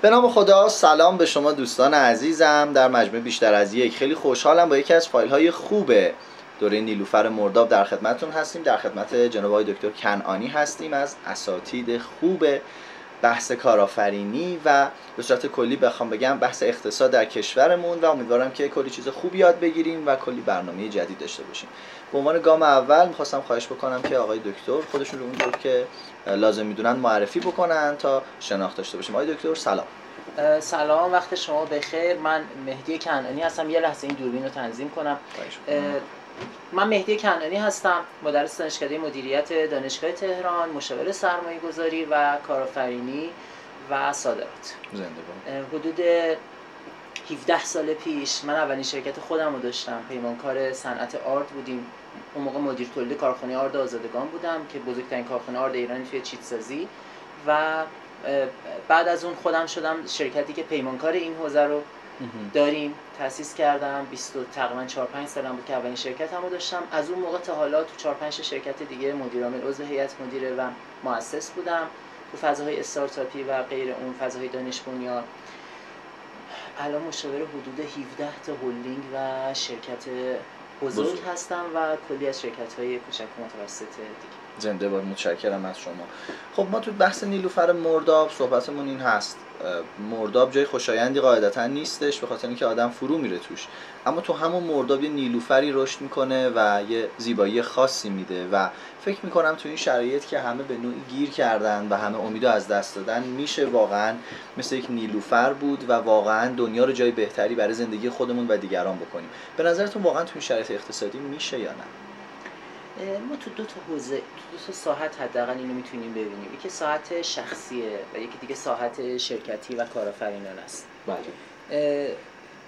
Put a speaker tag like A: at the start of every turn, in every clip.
A: به نام خدا. سلام به شما دوستان عزیزم در مجموعه بیشتر از یک. خیلی خوشحالم با یکی از فایل‌های خوب دوره نیلوفر مرداب در خدمتتون هستیم. در خدمت جناب آقای دکتر کنعانی هستیم از اساتید خوب بحث کارآفرینی و به صورت کلی بخوام بگم بحث اقتصاد در کشورمون و امیدوارم که کلی چیز خوب یاد بگیریم و کلی برنامه جدید داشته باشیم. به عنوان گام اول می‌خواستم خواهش بکنم که آقای دکتر خودشون رو اونجور که لازم میدونن معرفی بکنن تا شناخت داشته باشیم. آقای دکتر سلام.
B: سلام، وقت شما بخیر. من مهدی کنعانی هستم. یه لحظه این دوربین رو تنظیم کنم. من مهدی کنعانی هستم، مدرس دانشکده مدیریت دانشگاه تهران، مشاور سرمایه‌گذاری و کارآفرینی و صادرات.
A: زنده باد.
B: حدود 17 سال پیش من اولین شرکت خودم رو داشتم. پیمانکار صنعت آرد بودیم. اون موقع مدیر تولید کارخانه آرد آزادگان بودم که بزرگترین کارخانه آرد ایران توی چیت‌سازی و بعد از اون خودم شدم شرکتی که پیمانکار این حوزه رو داریم تأسیس کردم. تقریبا 4-5 سالم بود که اولین شرکتمو داشتم. از اون موقع تا حالا تو 4-5 شرکت دیگه مدیر عامل عضو هیئت مدیره و مؤسس بودم تو فضاهای استارتاپی و غیر اون فضاهای دانش بنیان. الان مشاور حدود 17 تا هلدینگ و شرکت بزرگ هستم و کلی از شرکت‌های کوچک و متوسط دیگه.
A: زنده باد. متشکرم از شما. خب ما تو بحث نیلوفر مرداب صحبتمون این هست. مرداب جای خوشایندی قاعدتا نیستش به خاطر اینکه آدم فرو میره توش، اما تو همون مرداب یه نیلوفری رشد میکنه و یه زیبایی خاصی میده و فکر میکنم تو این شرایط که همه به نوعی گیر کردن و همه امیدو از دست دادن میشه واقعا مثل یک نیلوفر بود و واقعا دنیا رو جای بهتری برای زندگی خودمون و دیگران بکنیم. به نظرتون واقعا تو این شرایط اقتصادی میشه یا نه؟
B: ما تو دو تا حوزه، تو دو تا ساحت حداقل اینو میتونیم ببینیم. یکی ساحت شخصیه و یکی دیگه ساحت شرکتی و کارآفرینانه است.
A: بله.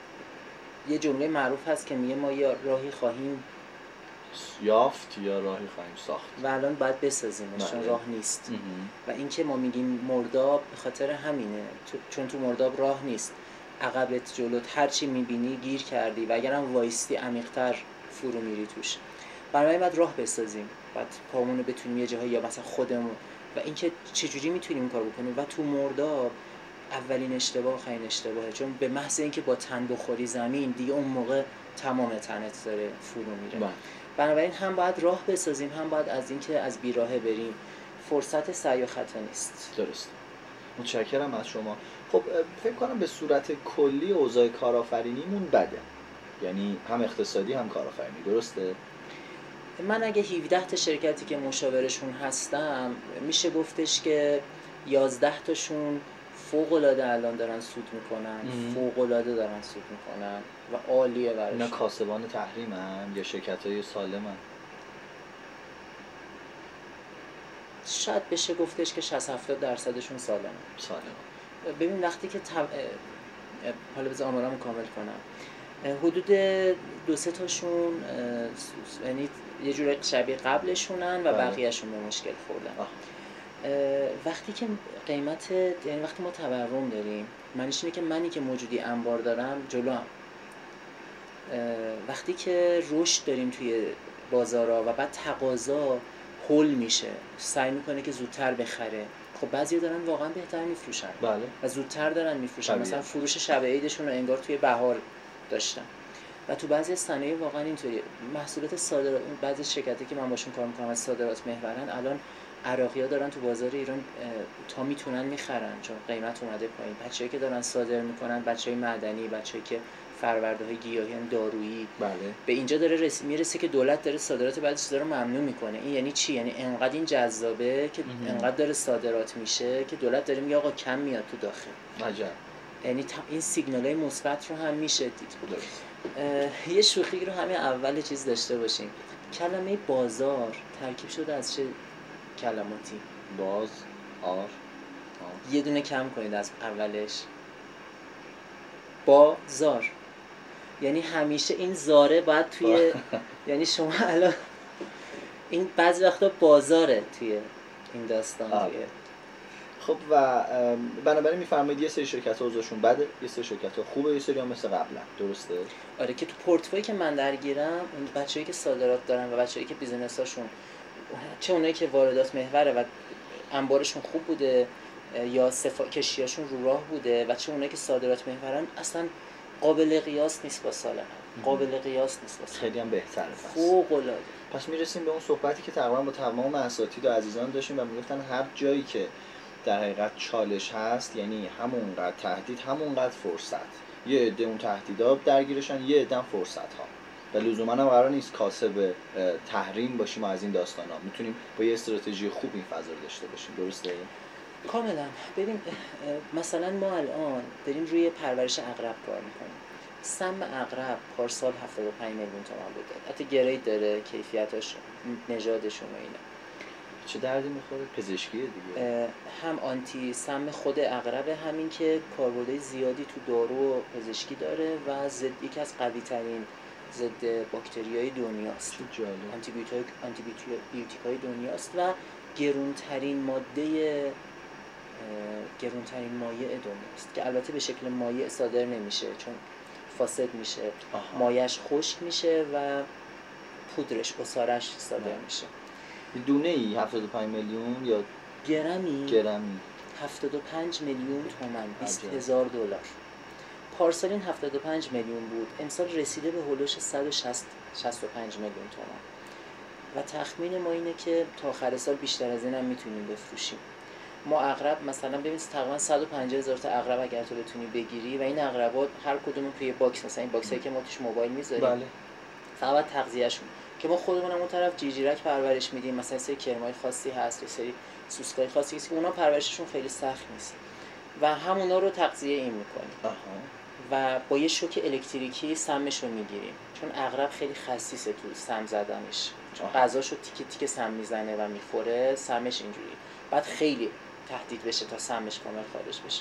B: یه جمله معروف هست که میگه ما یه راهی خواهیم
A: یافت یا راهی خواهیم ساخت
B: و الان باید بسازیمش چون راه نیست. و این که ما میگیم مرداب به خاطر همینه، چون تو مرداب راه نیست. عقبت جلوت هر چی میبینی گیر کردی و اگرم وایستی عمیق‌تر فرو میری توش. برای بعد راه بسازیم، بعد پامونو بتونیم یه جاهایی یا مثلا خودمون و اینکه چجوری میتونیم این کار بکنیم. و تو مرداب اولین اشتباه آخرین اشتباهه، چون به محض اینکه با تن بخوری زمین دیگه اون موقع تمام تنت داره فرو میره. بنابراین هم باید راه بسازیم، هم باید از اینکه از بیراهه بریم. فرصت سعی و خطا نیست.
A: درست. متشکرم از شما. خب فکر کنم به صورت کلی اوضاع کارآفرینیمون بده، یعنی هم اقتصادی هم کارآفرینی. درسته؟
B: من اگه 17 تا شرکتی که مشاورشون هستم میشه گفتش که 11 تاشون فوق‌العاده الان دارن سود میکنن، فوق‌العاده دارن سود میکنن و عالیه براشون.
A: اینا کاسبان تحریمن یا شرکت‌های سالمن؟
B: شاید بشه گفتش که 60-70% سالمه. ببین وقتی که حالا بذار آمارامو کامل کنم. حدود 2-3 تاشون یعنی یه جوری شبیه قبلشونن و بقیه‌شون به مشکل خوردن. وقتی که قیمت، یعنی وقتی ما تورم داریم، معنیش اینه که منی که موجودی انبار دارم جلوام. وقتی که رشد داریم توی بازارها و بعد تقاضا هول میشه، سعی میکنه که زودتر بخره. خب بعضیا دارن واقعا بهتر میفروشن.
A: بله.
B: و زودتر دارن میفروشن. مثلا فروش شب عیدشون رو انگار توی بهار داشتن. و تو بعضی صنایع واقعا اینطوریه. محصولات صادرات، بعضی شرکتی که من باشون کار میکنم از صادرات محورن، الان عراقی‌ها دارن تو بازار ایران تا میتونن میخرن چون قیمت اومده پایین. بچه‌ای که دارن صادر میکنن، بچه‌های معدنی، بچه‌ای که فرورده‌های گیاهی، دارویی،
A: بله.
B: به اینجا داره میرسه که دولت داره صادرات بعضی چیزا رو ممنوع میکنه. این یعنی چی؟ یعنی انقدر این جذابه که انقدر داره صادرات میشه که دولت داره میگه آقا کم میاد تو داخل.
A: عجب.
B: یعنی این سیگنال‌های مثبت رو هم میشه دید.
A: درست.
B: یه شوخی رو همین اول چیز داشته باشیم. کلمه بازار ترکیب شده از چه کلماتی؟ یه دونه کم کنید از اولش. بازار. یعنی همیشه این زاره باید توی یعنی شما الان این بعضی وقتا بازاره توی این داستان دیگه.
A: خب و بنابراین میفرمایید یه سری شرکت‌ها اوضاعشون بده، یه سری شرکت‌ها خوبه، یه سری هم مثل قبلا. درسته؟
B: آره که تو پورتفولیویی که من درگیرم، اون بچه‌ای که صادرات دارن و بچه‌ای که بیزینس‌هاشون، چه اونایی که واردات محوره و انبارشون خوب بوده، یا کشتیاشون رو راه بوده و چه اونایی که صادرات میبرن اصلا قابل قیاس نیست با سال قابل قیاس نیست با سال.
A: خیلی هم بهتره.
B: فوق العاده.
A: پس میرسیم به اون صحبتی که تقریبا با تمام اساتید و عزیزان داشتیم و میگفتن هر جایی که در حقیقت چالش هست، یعنی همونقدر تهدید همونقدر فرصت. یه عده اون تهدیدا درگیرشن، یه عده هم فرصت ها. و لزوما هم قرار نیست کاسب تحریم باشیم از این داستانا. میتونیم با یه استراتژی خوب این فضا رو داشته باشیم. درسته؟
B: کاملا. ببین مثلا ما الان داریم روی پرورش عقرب کار میکنیم. سم عقرب پارسال 75 میلیون تومان بوده. حتی گرید داره، کیفیتش، نژادشون و اینا.
A: چه دردی میخوره؟ پزشکیه دیگه.
B: هم آنتی سم خود عقربه، همین که کاربردهای زیادی تو دارو و پزشکی داره و یکی از قوی ترین ضد باکتریای دنیاست.
A: چه جالب.
B: آنتیبیوتیکای دنیاست و گرونترین مایع دنیاست که البته به شکل مایع صادر نمیشه چون فاسد میشه. مایعش خشک میشه و پودرش عصارش صادر میشه.
A: دونه ای 75 میلیون یا گرمی
B: 75 میلیون تومان، 20,000 دلار. پارسال این 75 میلیون بود، امسال رسیده به هولوش 165 میلیون تومان و تخمین ما اینه که تا آخر سال بیشتر از این هم میتونیم بفروشیم. ما عقرب مثلا ببین تقریبا 150,000 تا عقرب اگر تو بتونی بگیری و این عقربات هر کدوم توی باکس، مثلا این باکسایی که ما توش موبایل میذاریم،
A: بله،
B: فقط تغذیه‌شون که ما خودمون هم اون طرف جیجیرک پرورش میدیم، مثلا سری کرمای خاصی هست، یه سری سوسکای خاصی هست که اونا پرورششون خیلی سخت نیست و همونا رو تغذیه این میکنیم و با یه شوک الکتریکی سمش رو میگیریم چون عقرب خیلی خسیسه تو سم زدنش، چون غذاشو تیکه تیکه سم میزنه و میخوره، سمش اینجوری بعد خیلی تهدید بشه تا سمش کامل خارج بشه.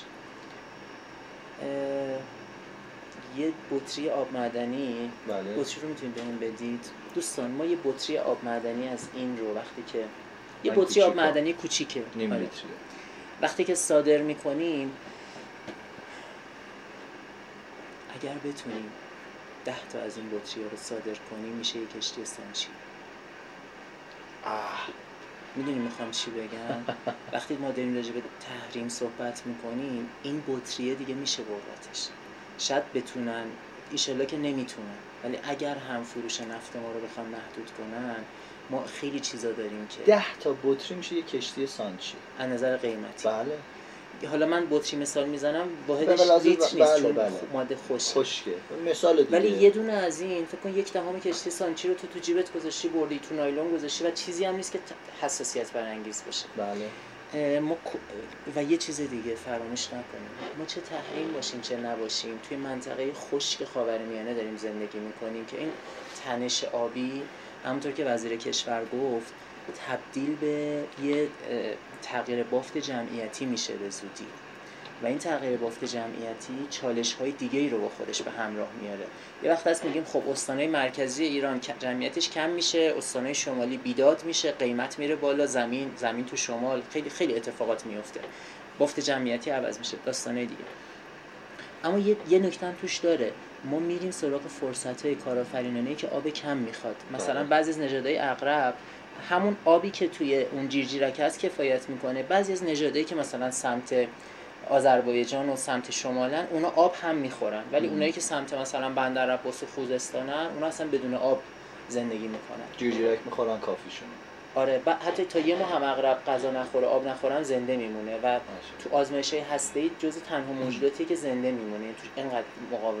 B: یه بطری آب معدنی،
A: بله.
B: بطری رو میتونید بهمون بدید دوستان؟ ما یه بطری آب معدنی از این رو وقتی که یه بطری آب معدنی کوچیکه،
A: نیم لیتری،
B: وقتی که صادر میکنیم اگر بتونیم 10 تا از این بطری ها رو صادر کنیم میشه یه کشتی سانچی. میدونی میخوام چی بگم؟ وقتی ما داریم راجع به تحریم صحبت میکنیم این بطریه دیگه میشه بردتش. شاید بتونن، ایشالله که نمیتونن، ولی اگر هم فروش نفت ما رو بخوام محدود کنن ما خیلی چیزا داریم که
A: 10 تا بطری میشه یه کشتی سانچی
B: از نظر قیمتی.
A: بله.
B: حالا من بطری مثال میزنم، واحدش لیتر نیست چون ماده خشکه
A: مثال دیگه.
B: ولی یه دونه از این فکر کن 1/10 کشتی سانچی رو تو جیبت گذاشتی، بردی تو نایلون گذاشتی و چیزی هم نیست که حساسیت برانگیز باشه.
A: بله.
B: و یه چیز دیگه فراموش نکنیم، ما چه تحریم باشیم چه نباشیم توی منطقه خشک خاورمیانه داریم زندگی میکنیم که این تنش آبی همونطور که وزیر کشور گفت تبدیل به یه تغییر بافت جمعیتی میشه به زودی و این تغییر بافت جمعیتی چالش‌های دیگه‌ای رو با خودش به همراه میاره. یه وقت هست میگیم خب استان‌های مرکزی ایران جمعیتش کم میشه، استان‌های شمالی بیداد میشه، قیمت میره بالا، زمین تو شمال، خیلی خیلی اتفاقات میفته، بافت جمعیتی عوض میشه، داستانای دیگه. اما یه نکته هم توش داره، ما میریم سراغ فرصت‌های کارآفرینانه‌ای که آب کم میخواد. مثلا بعضی از نژادهای عقرب همون آبی که توی اون جیرجیرک هست کفایت میکنه، بعضی از نژادهایی که مثلا سمت آذربایجان و سمت شمالن اونا آب هم میخورن، ولی اونایی که سمت مثلا بندر عباس و خوزستانن اونا اصلا بدون آب زندگی میکنن،
A: جیرجیرک میخورن کافیشون.
B: آره، حتی تا یه ماه هم عقرب غذا نخوره آب نخورن زنده میمونه و تو آزمایش‌های هسته‌ای جزو تنها موجوداتیه که زنده میمونه، تو اینقدر مقاومه.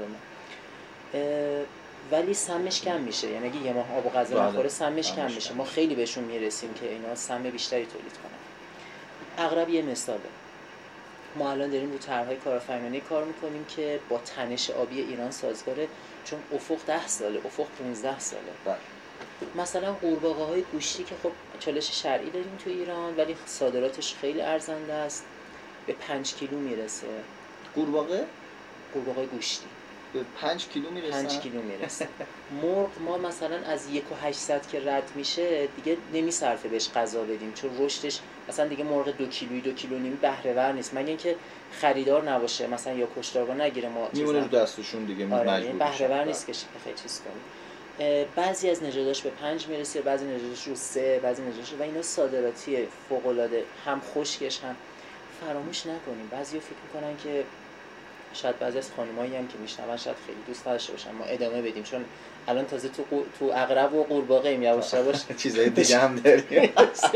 B: ولی سمش کم میشه، یعنی اگه یه ماه آب و غذا نخوره سمش کم میشه. ما خیلی بهشون میرسیم که اینا سم بیشتری تولید کنن. عقرب یه مثاله. ما الان داریم رو طرح‌های کارآفرینانه‌ای کار میکنیم که با تنش آبی ایران سازگاره، چون افق 10 ساله، افق 15 ساله. مثلا قورباغه‌های گوشتی که خب چالش شرعی داریم تو ایران ولی صادراتش خیلی ارزنده است، به 5 کیلو میرسه. قورباغه گوشتی
A: به 5 کیلو میرسه.
B: 5 کیلو میرسه. مرغ ما مثلا از 1,800 که رد میشه دیگه نمیصرفه بهش غذا بدیم، چون رشدش مثلا دیگه مرغ 2 کیلویی 2 کیلو نیم بهره ور نیست، مگه اینکه خریدار نباشه مثلا یا کشتارگاه نگیره ما
A: میمونه رو دستشون دیگه، مجبور
B: بهره ور نیست که خیلی چیز کنیم. بعضی از نژاداش به 5 میرسه، بعضی نژاداش رو 3، بعضی نژاداش و اینا صادراتیه فوق العاده، هم خشکش هم فراموش نکنیم. بعضیا فکر میکنن که شاید بعضی از خانمایی هم که میشنون شاید خیلی دوست نداشته باشن ما ادامه بدیم، چون الان تازه تو عقرب و قورباغه ایم، یواش یواش
A: چیزای دیگه هم داریم.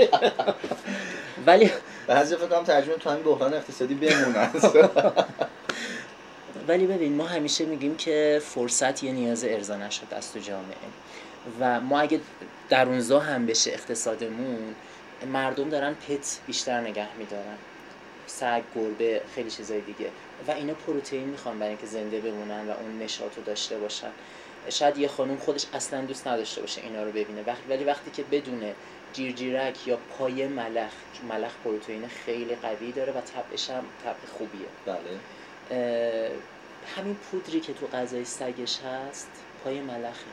B: ولی
A: بعضی فکر کنم ترجمه تو همین بحران اقتصادی بمونن.
B: ولی ببین ما همیشه میگیم که فرصت یه نیاز ارضا نشده است تو جامعه و ما اگه درونزا هم بشه اقتصادمون، مردم دارن پت بیشتر نگه میدارن، سگ، گربه، خیلی چیزای دیگه، و اینا پروتئین میخوان برای اینکه زنده بمونن و اون نشاط رو داشته باشن. شاید یه خانم خودش اصلا دوست نداشته باشه اینا رو ببینه، ولی وقتی که بدونه جیرجیرک یا پای ملخ پروتئین خیلی قوی داره و طبعش هم طبع خوبیه.
A: بله.
B: همین پودری که تو غذای سگش هست پای ملخه.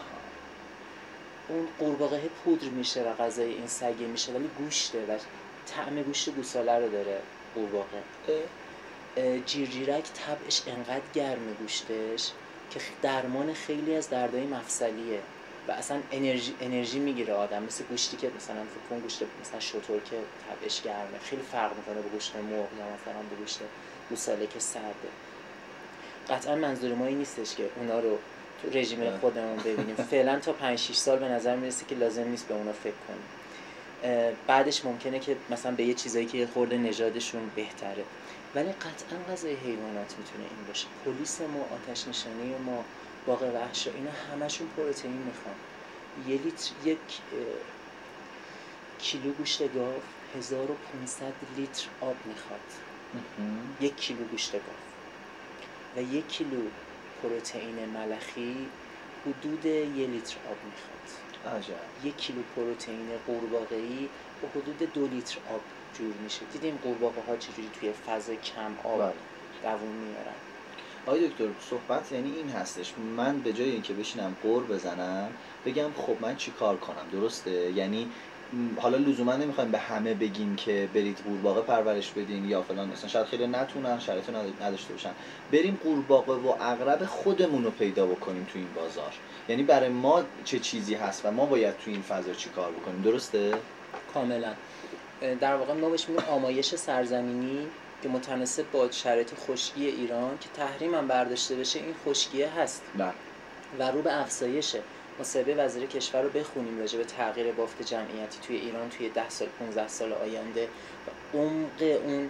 B: اون قورباغه پودر میشه و غذای این سگه میشه، ولی گوشته و طعم گوشت گوساله رو داره قورباغه. جیرجیرک طبعش انقدر گرمه گوشتش که درمان خیلی از دردهای مفصلیه و اصلا انرژی میگیره آدم، مثل گوشتی که مثلا فکر کن گوشت مثلا شتر که طبعش گرمه خیلی فرق میکنه با گوشت مرغ یا مثلا با گوشت گوساله که سرده. قطعا منظور ما این نیستش که اونا رو تو رژیم خودمون ببینیم. فعلا تا 5-6 سال به نظر میرسه که لازم نیست به اونا فکر کنیم. بعدش ممکنه که مثلا به یه چیزایی که یه خورده نژادشون بهتره، ولی قطعا غذای حیوانات میتونه این باشه. پلیس ما، آتش نشانی ما، باغ وحش، اینا همشون پروتئین میخوان. یک کیلو گوشت گاو 1500 لیتر آب میخواد. 1 کیلو گوشت گاو و 1 کیلو پروتئین ملخی حدود 1 لیتر آب میخواد.
A: عجب.
B: 1 کیلو پروتئین قورباغه‌ای به حدود 2 لیتر آب جور میشه. دیدیم قورباغه ها چجوری توی فضا کم آب دووم میارن.
A: آقای دکتر صحبت یعنی این هستش من به جای اینکه بشینم قور بزنم بگم خب من چی کار کنم، درسته؟ یعنی حالا لزوما نمیخوایم به همه بگیم که برید قورباغه پرورش بدین یا فلان، مثلا شاید خیلی نتونن، شرایط نداشته باشن، بریم قورباغه و عقرب خودمون رو پیدا بکنیم تو این بازار. یعنی برای ما چه چیزی هست و ما باید تو این فضا چی کار بکنیم، درسته؟
B: کاملا. در واقع ما بهش میگیم آمایش سرزمینی که متناسب با شرایط خشکی ایران که تحریم هم برداشته بشه، این خشکیه هست و رو به افزایشه. مصاحبه وزیر کشور رو بخونیم راجع به تغییر بافت جمعیتی توی ایران توی 10 سال 15 سال آینده و عمق اون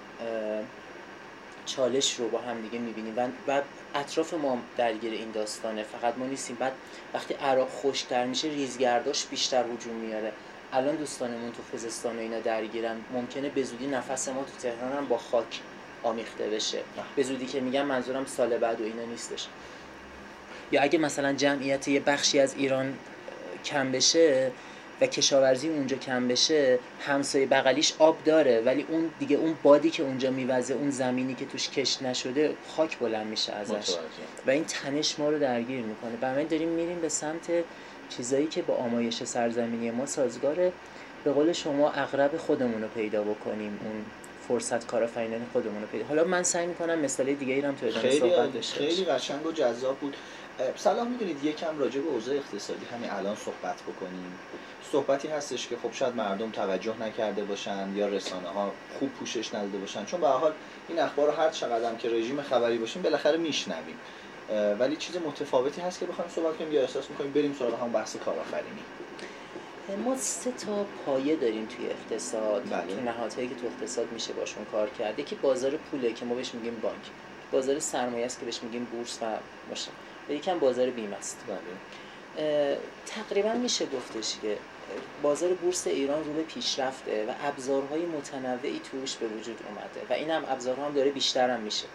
B: چالش رو با هم دیگه می‌بینیم و اطراف ما درگیر این داستانه، فقط ما نیستیم. بعد وقتی عراق خشک‌تر میشه ریزگرداش بیشتر هجوم میاره. الان دوستانمون تو خوزستان و اینا درگیرن، ممکنه به زودی نفس ما تو تهران هم با خاک آمیخته بشه. به زودی که میگم منظورم سال بعد و اینا نیستش. یا اگه مثلا جمعیت یه بخشی از ایران کم بشه و کشاورزی اونجا کم بشه، همسایه بغلیش آب داره ولی اون دیگه اون بادی که اونجا میوزه، اون زمینی که توش کشت نشده، خاک بلند میشه ازش و این تنش ما رو درگیر میکنه. برای داریم میریم به سمت چیزایی که با آمایش سرزمینی ما سازگاره. به قول شما عقرب خودمون رو پیدا بکنیم، اون فرصت کارآفرینان خودمون رو پیدا. حالا من سعی میکنم مثال دیگه ای رو هم تو ادامه صحبت داشته باشم.
A: خیلی قشنگ و جذاب بود. سلام، میدونید یکم راجع به اوضاع اقتصادی همین الان صحبت بکنیم. صحبتی هستش که خب شاید مردم توجه نکرده باشن یا رسانه ها خوب پوشش نداده باشن، چون به هر حال این اخبار رو هر چقدر هم که رژیم خبری باشیم بالاخره میشنویم، ولی چیز متفاوتی هست که بخوایم صحبت کنیم یا احساس می‌کنیم بریم سراغ همون بحث کارآفرینی.
B: ما 3 تا پایه داریم توی اقتصاد. تو نهادهایی که تو اقتصاد میشه باشون کار کرد. یکی بازار پوله که ما بهش میگیم بانک، بازار سرمایه است که بهش میگیم بورس و مشتری، و یکم بازار بیمه است. تقریبا میشه گفتش که بازار بورس ایران رو به پیشرفته و ابزارهای متنوعی توش به وجود اومده و این هم ابزارها هم داره بیشتر هم میشه.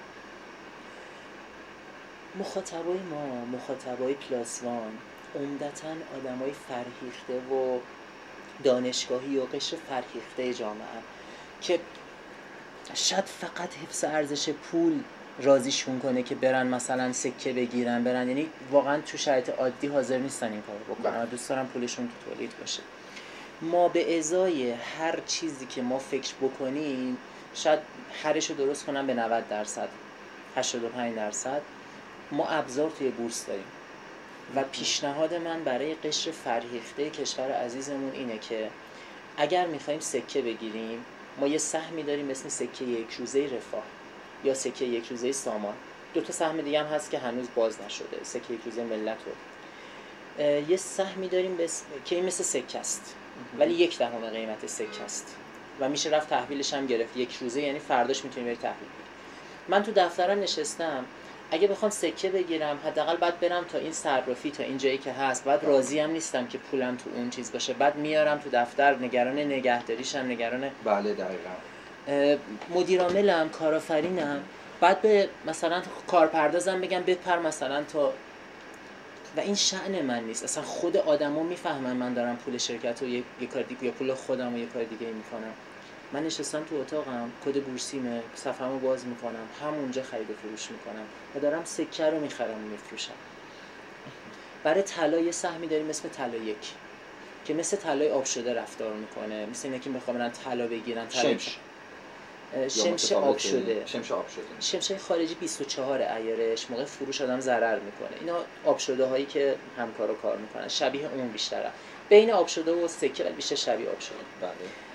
B: مخاطبای ما، مخاطبای پلاسوان، عمدتاً آدمای فرهیخته و دانشگاهی و قشر فرهیخته جامعه که شاید فقط حفظ ارزش پول راضیشون کنه که برن مثلا سکه بگیرن، برن، یعنی واقعا تو شرایط عادی حاضر نیستن این کارو بکنن، دوست دارن پولشون تو تولید باشه. ما به ازای هر چیزی که ما فکر بکنیم شاید هرشو درست کنن به 90%، 85%، ما ابزار توی بورس داریم و پیشنهاد من برای قشر فرهیخته کشور عزیزمون اینه که اگر میخوایم سکه بگیریم ما یه سهمی داریم اسم سکه یک روزه رفاه یا سکه یک روزه سامان. 2 تا سهم دیگه هم هست که هنوز باز نشده، سکه یک روزه ملت رو. یه سهمی داریم که این مثل سکه است ولی 1/10 قیمت سکه است و میشه رفت تحویلش هم گرفت. یک روزه یعنی فرداش میتونی بری تحویل بگیری. من تو دفترم نشستم، اگه بخوام سکه بگیرم حداقل بعد برم تا این صرافی، تا این جایی که هست، بعد راضی هم نیستم که پولم تو اون چیز باشه، بعد میارم تو دفتر، نگران نگهداریشم، نگران
A: بله دقیقاً
B: مدیر عاملم، کارآفرینم، بعد به مثلا کارپردازم بگم بپر مثلا تا، و این شأن من نیست. اصلا خود آدما میفهمن من دارم پول شرکت رو یه کار دیگه یا پول خودم رو یه کار دیگه میکنم. من نشستم تو اتاقم، کد بورسیمه، صفحه‌مو باز میکنم، همونجا خرید و فروش میکنم و دارم سکه رو میخرم و میفروشم. برای طلا یه سهمی داریم اسم طلا 1 که مثل طلای آب شده رفتار میکنه، مثل اینه که میخوام برن طلا بگیرن. شمش آب شده. شمشه خارجی 24 عیارش، موقع فروش آدم ضرر میکنه. اینا آب شده هایی که همکارا کار میکنن، شبیه اون بیشتره، بین آب شده و سکه ولی بیشتر شبیه آب شده.
A: بله.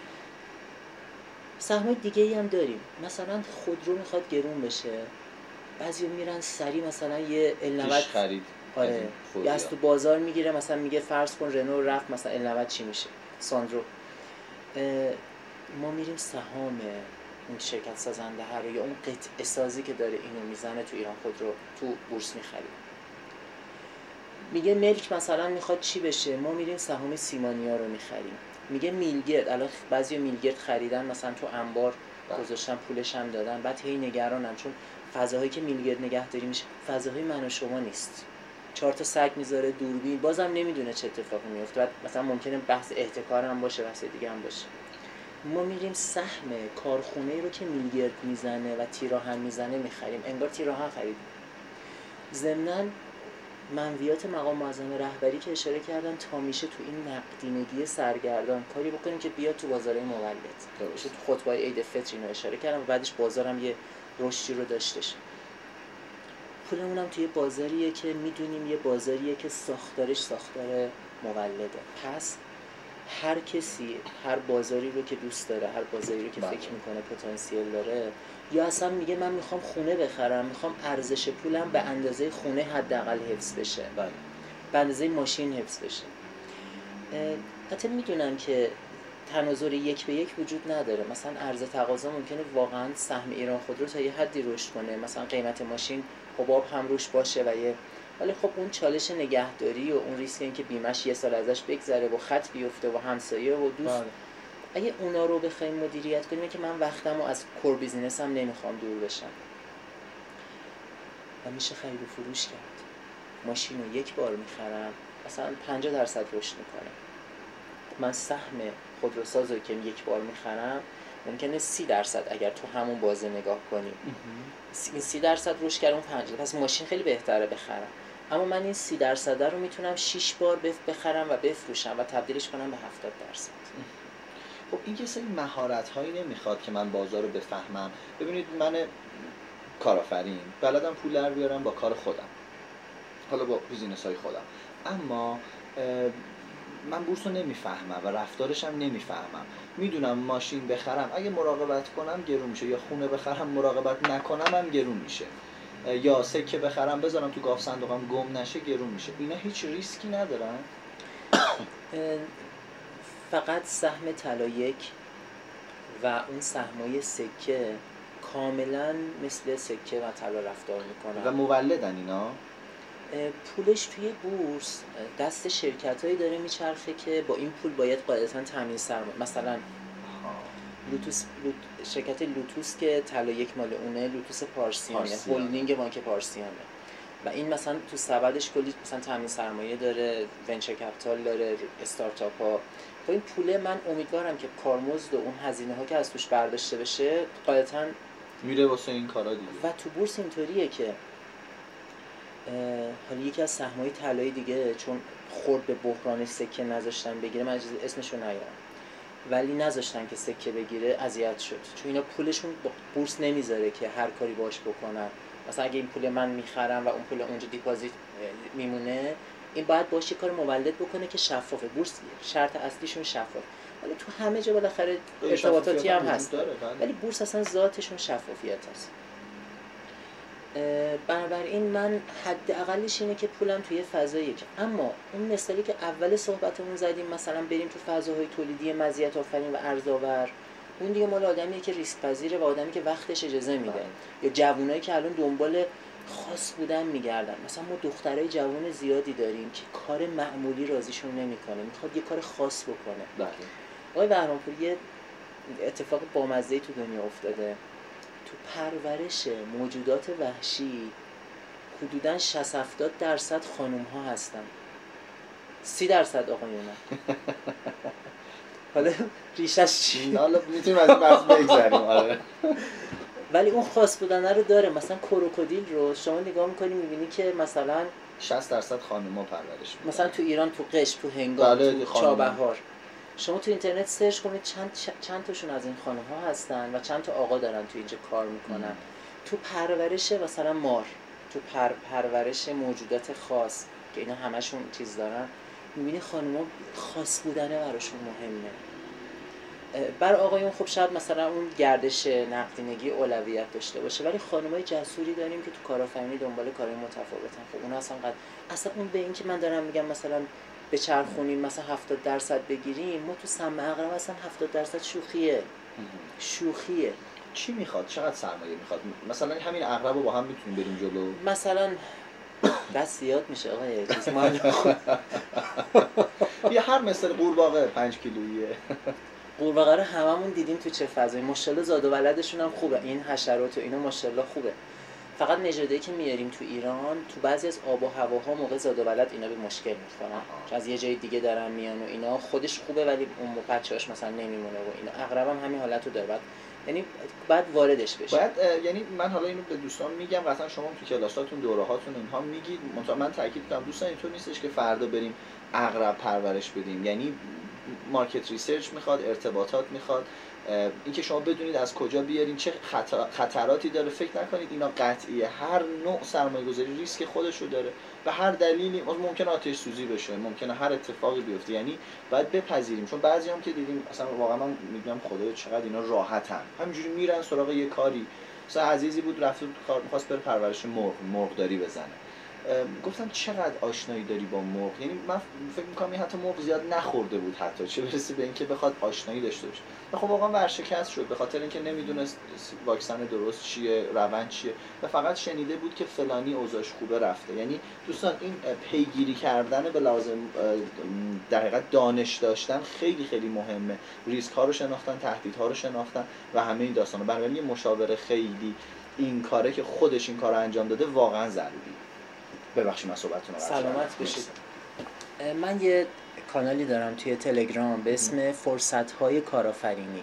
B: سهمای دیگه ای هم داریم، مثلا خودرو میخواد گرون بشه، بعضی میرن سری مثلا یه ال90
A: خرید.
B: آره یا از تو بازار میگیره، مثلا میگه فرض کن رنو رفت مثلا ال90 چی میشه، ساندرو. ما میریم سهام اون شرکت سازنده ها رو یا اون قطعه سازی که داره اینو میزنه تو ایران خودرو تو بورس میخریم. میگه ملک مثلا میخواد چی بشه، ما میریم سهام سیمانیا رو میخریم. میگه میلگرد، الان بعضی میلگرد خریدن مثلا تو انبار گذاشتن پولش هم دادن، بعد هی نگرانن چون فضاهایی که میلگرد نگهداری میشه فضاهای من و شما نیست. 4 تا سگ میذاره، دوربین، بازم نمیدونه چه اتفاقی میفته. بعد مثلا ممکنه بحث احتکار هم باشه، بحث دیگه هم باشه. ما میریم سهم کارخونه‌ای رو که میلگرد میزنه و تیراهن میزنه میخریم، انگار تیراهن خریدیم. ضمناً منویات مقام معظم رهبری که اشاره کردن تا میشه تو این نقدینگی سرگردان کاری بکنیم که بیاد تو بازارهای مولد. میشه تو خطبه‌های عید فطر اینو اشاره کردم و بعدش بازارم یه رشدی رو داشتش. پولمون هم توی بازاریه که میدونیم یه بازاریه که ساختارش ساختار مولده. پس هر کسی هر بازاری رو که دوست داره، هر بازاری رو که فکر میکنه پتانسیل داره، یا اصلا میگه من میخوام خونه بخرم، میخوام ارزش پولم به اندازه خونه حداقل حفظ بشه، به اندازه ماشین حفظ بشه. البته میدونم که تناظر 1 به 1 وجود نداره، مثلا عرضه تقاضا ممکنه واقعا سهم ایران خودرو تا یه حدی رشد کنه، مثلا قیمت ماشین حباب هم روش باشه ولی خب اون چالش نگهداری و اون ریسک این که بیمش یه سال ازش بگذره و خط بیفته و همسایه و دوست اگه اونا رو بخوایم مدیریت کنیم که من وقتمو از کور بیزینسم نمیخوام دور بشم و میشه خرید و فروش کرد. ماشین رو 1 بار میخرم مثلا 50% رشد میکنه. من سهم خودروساز رو که 1 بار میخرم ممکنه 30% اگر تو همون بازه نگاه کنیم این 30% رشد کرد اون 50، پس ماشین خیلی بهتره بخرم، اما من این 30% رو میتونم 6 بار بخرم و بفروشم و تبدیلش کنم به 70%.
A: خب این یه سری مهارت‌هایی نمیخواد که من بازار رو بفهمم. ببینید من کارآفرین بلدم پول در بیارم با کار خودم، حالا با بیزینس‌های خودم، اما من بورس رو نمیفهمم و رفتارش هم نمیفهمم. میدونم ماشین بخرم اگه مراقبت کنم گرون میشه، یا خونه بخرم مراقبت نکنم هم گرون میشه، یا سکه بخرم بذارم تو گاف صندوقم گم نشه گرون میشه. اینا هیچ ریسکی ندارن؟
B: فقط سهم طلا 1 و اون سهمای سکه کاملا مثل سکه و طلا رفتار میکنن
A: و مولدن اینا.
B: پولش توی بورس دست شرکتایی داره میچرخه که با این پول باید قاعدتا تامین سرمایه، مثلا شرکت لوتوس که طلا 1 مال اونه، لوتوس پارسیانه، هلدینگ بانک پارسیانه و این مثلا تو سبدش کلی مثلا تامین سرمایه داره، ونچر کپیتال داره، استارتاپ ها. با این پوله من امیدوارم که کارمزد و اون هزینه ها که از توش برداشته بشه قاعدتا
A: میره واسه این کارا دیگه.
B: و تو بورس اینطوریه که حالا یکی از سهم‌های طلایی دیگه چون خورد به بحران سکه نذاشتن بگیره، من اسمشو نیارم، ولی نذاشتن که سکه بگیره، اذیت شد چون اینا پولشون بورس نمیذاره که هر کاری باش بکنن. مثلا اگه این پول من میخرم و اون پول اونجا دیپازیت میمونه، این باید باشه کار مولد بکنه که شفافه. بورس شرط اصلیشون شفاف. حالا تو همه جا بالاخره ارتباطاتی هم هست، ولی بورس اصلا ذاتشون شفافیت هست. بنابراین من حداقلش اینه که پولم توی فضاییه که، اما اون مثالی که اول صحبتمون زدیم مثلا بریم تو فضاهای تولیدی مزیت آفرین و ارزآور، اون دیگه مال آدمیه که ریسک پذیره و آدمی که وقتش اجازه میده. یا جوونایی که الان دنبال خاص بودن میگردن، مثلا ما دخترای جوان زیادی داریم که کار معمولی راضیشون نمیکنه، میخواد یه کار خاص بکنه.
A: بله.
B: آقای بهرامپور یه اتفاق بامزه‌ای تو دنیا افتاده. تو پرورش موجودات وحشی حدوداً 60-70% خانوم ها هستن، 30% آقایونه. حالا ریشش چی؟
A: حالا میتونیم از این بحث بگذریم. آره.
B: ولی اون خاص بودنه رو داره. مثلا کروکودیل رو شما نگاه میکنی میبینی که مثلا
A: 60% خانوما پرورش میدن.
B: مثلا تو ایران تو قشم، تو هنگام،
A: بله،
B: تو چابهار، شما تو اینترنت سرچ کنید چند تاشون از این خانم ها هستن و چند تا آقا دارن تو اینجا کار میکنن. تو پرورش مثلا مار، تو پرورش موجودات خاص که اینا همشون چیز دارن، میبینی خانوما خاص بودنه براشون مهمه. بر آقایون خب شاید مثلا اون گردش نقدینگی اولویت داشته باشه، ولی خانمای جسوری داریم که تو کارآفرینی دنبال کارهای متفاوتن. خب اونا اصلا اون به این که من دارم میگم مثلا به چرخونیم مثلا 70% بگیریم، ما تو سم عقرب اصلا 70% شوخیه.
A: چی میخواد؟ چقدر سرمایه میخواد؟ مثلا همین عقرب رو با هم میتونیم بریم جلو؟
B: مثلا دست زیاد میشه آقای چیز
A: یه هر مثل قورباغه 5 کیلوییه.
B: قورباغه رو هممون دیدیم تو چه فضایی، ماشاءالله زاد و ولدشون هم خوبه، این حشرات و اینا ماشاءالله خوبه. فقط نژادایی که میاریم تو ایران تو بعضی از آب و هواها موقع زاد و ولد اینا به مشکل میخورن، چون از یه جای دیگه دارن میان و اینا خودش خوبه ولی اون بچه‌هاش مثلا نمیمونه و اینا. عقرب هم همین حالتو داره، یعنی بعد واردش بشه.
A: یعنی من حالا اینو به دوستان میگم، قطعا شما تو کلاساتون دوره‌هاتون اینها میگید، من تاکید کنم دوستان اینطور نیستش که فردا بریم عقرب پرورش بدیم. یعنی مارکت ریسرچ میخواد، ارتباطات میخواد، اینکه شما بدونید از کجا بیارین، چه خطراتی داره. فکر نکنید اینا قطعیه. هر نوع سرمایه‌گذاری ریسک خودشو داره و هر دلیلی ممکنه آتش سوزی بشه، ممکنه هر اتفاقی بیفته. یعنی باید بپذیریم، چون بعضیام که دیدیم اصلا واقعا من میگم خدایا چقدر اینا راحتن، همینجوری میرن سراغ یه کاری. مثلا عزیزی بود رفته بود کار می‌خواست بره پرورش مرغداری بزنه. گفتم چقدر آشنایی داری با مرغ؟ یعنی من فکر می‌کنم حتی مرغ زیاد نخورده بود، حتی چه برسه به اینکه بخواد آشنایی داشته باشه. خب واقعا ورشکست شد به خاطر اینکه نمیدونست واکسن درست چیه، روند چیه و فقط شنیده بود که فلانی اوضاعش خوبه رفته. یعنی دوستان این پیگیری کردن به لازم در حقیقت دانش داشتن خیلی خیلی مهمه. ریسک ها رو شناختن، تهدیدها رو شناختن و همه این داستانا. برای یه مشاور خیلی این کاره که خودش این کارو انجام داده واقعا ضروری. ببخشید من صحبتتون رو
B: سلامت باشید. من یه کانالی دارم توی تلگرام به اسم فرصت‌های کارآفرینی.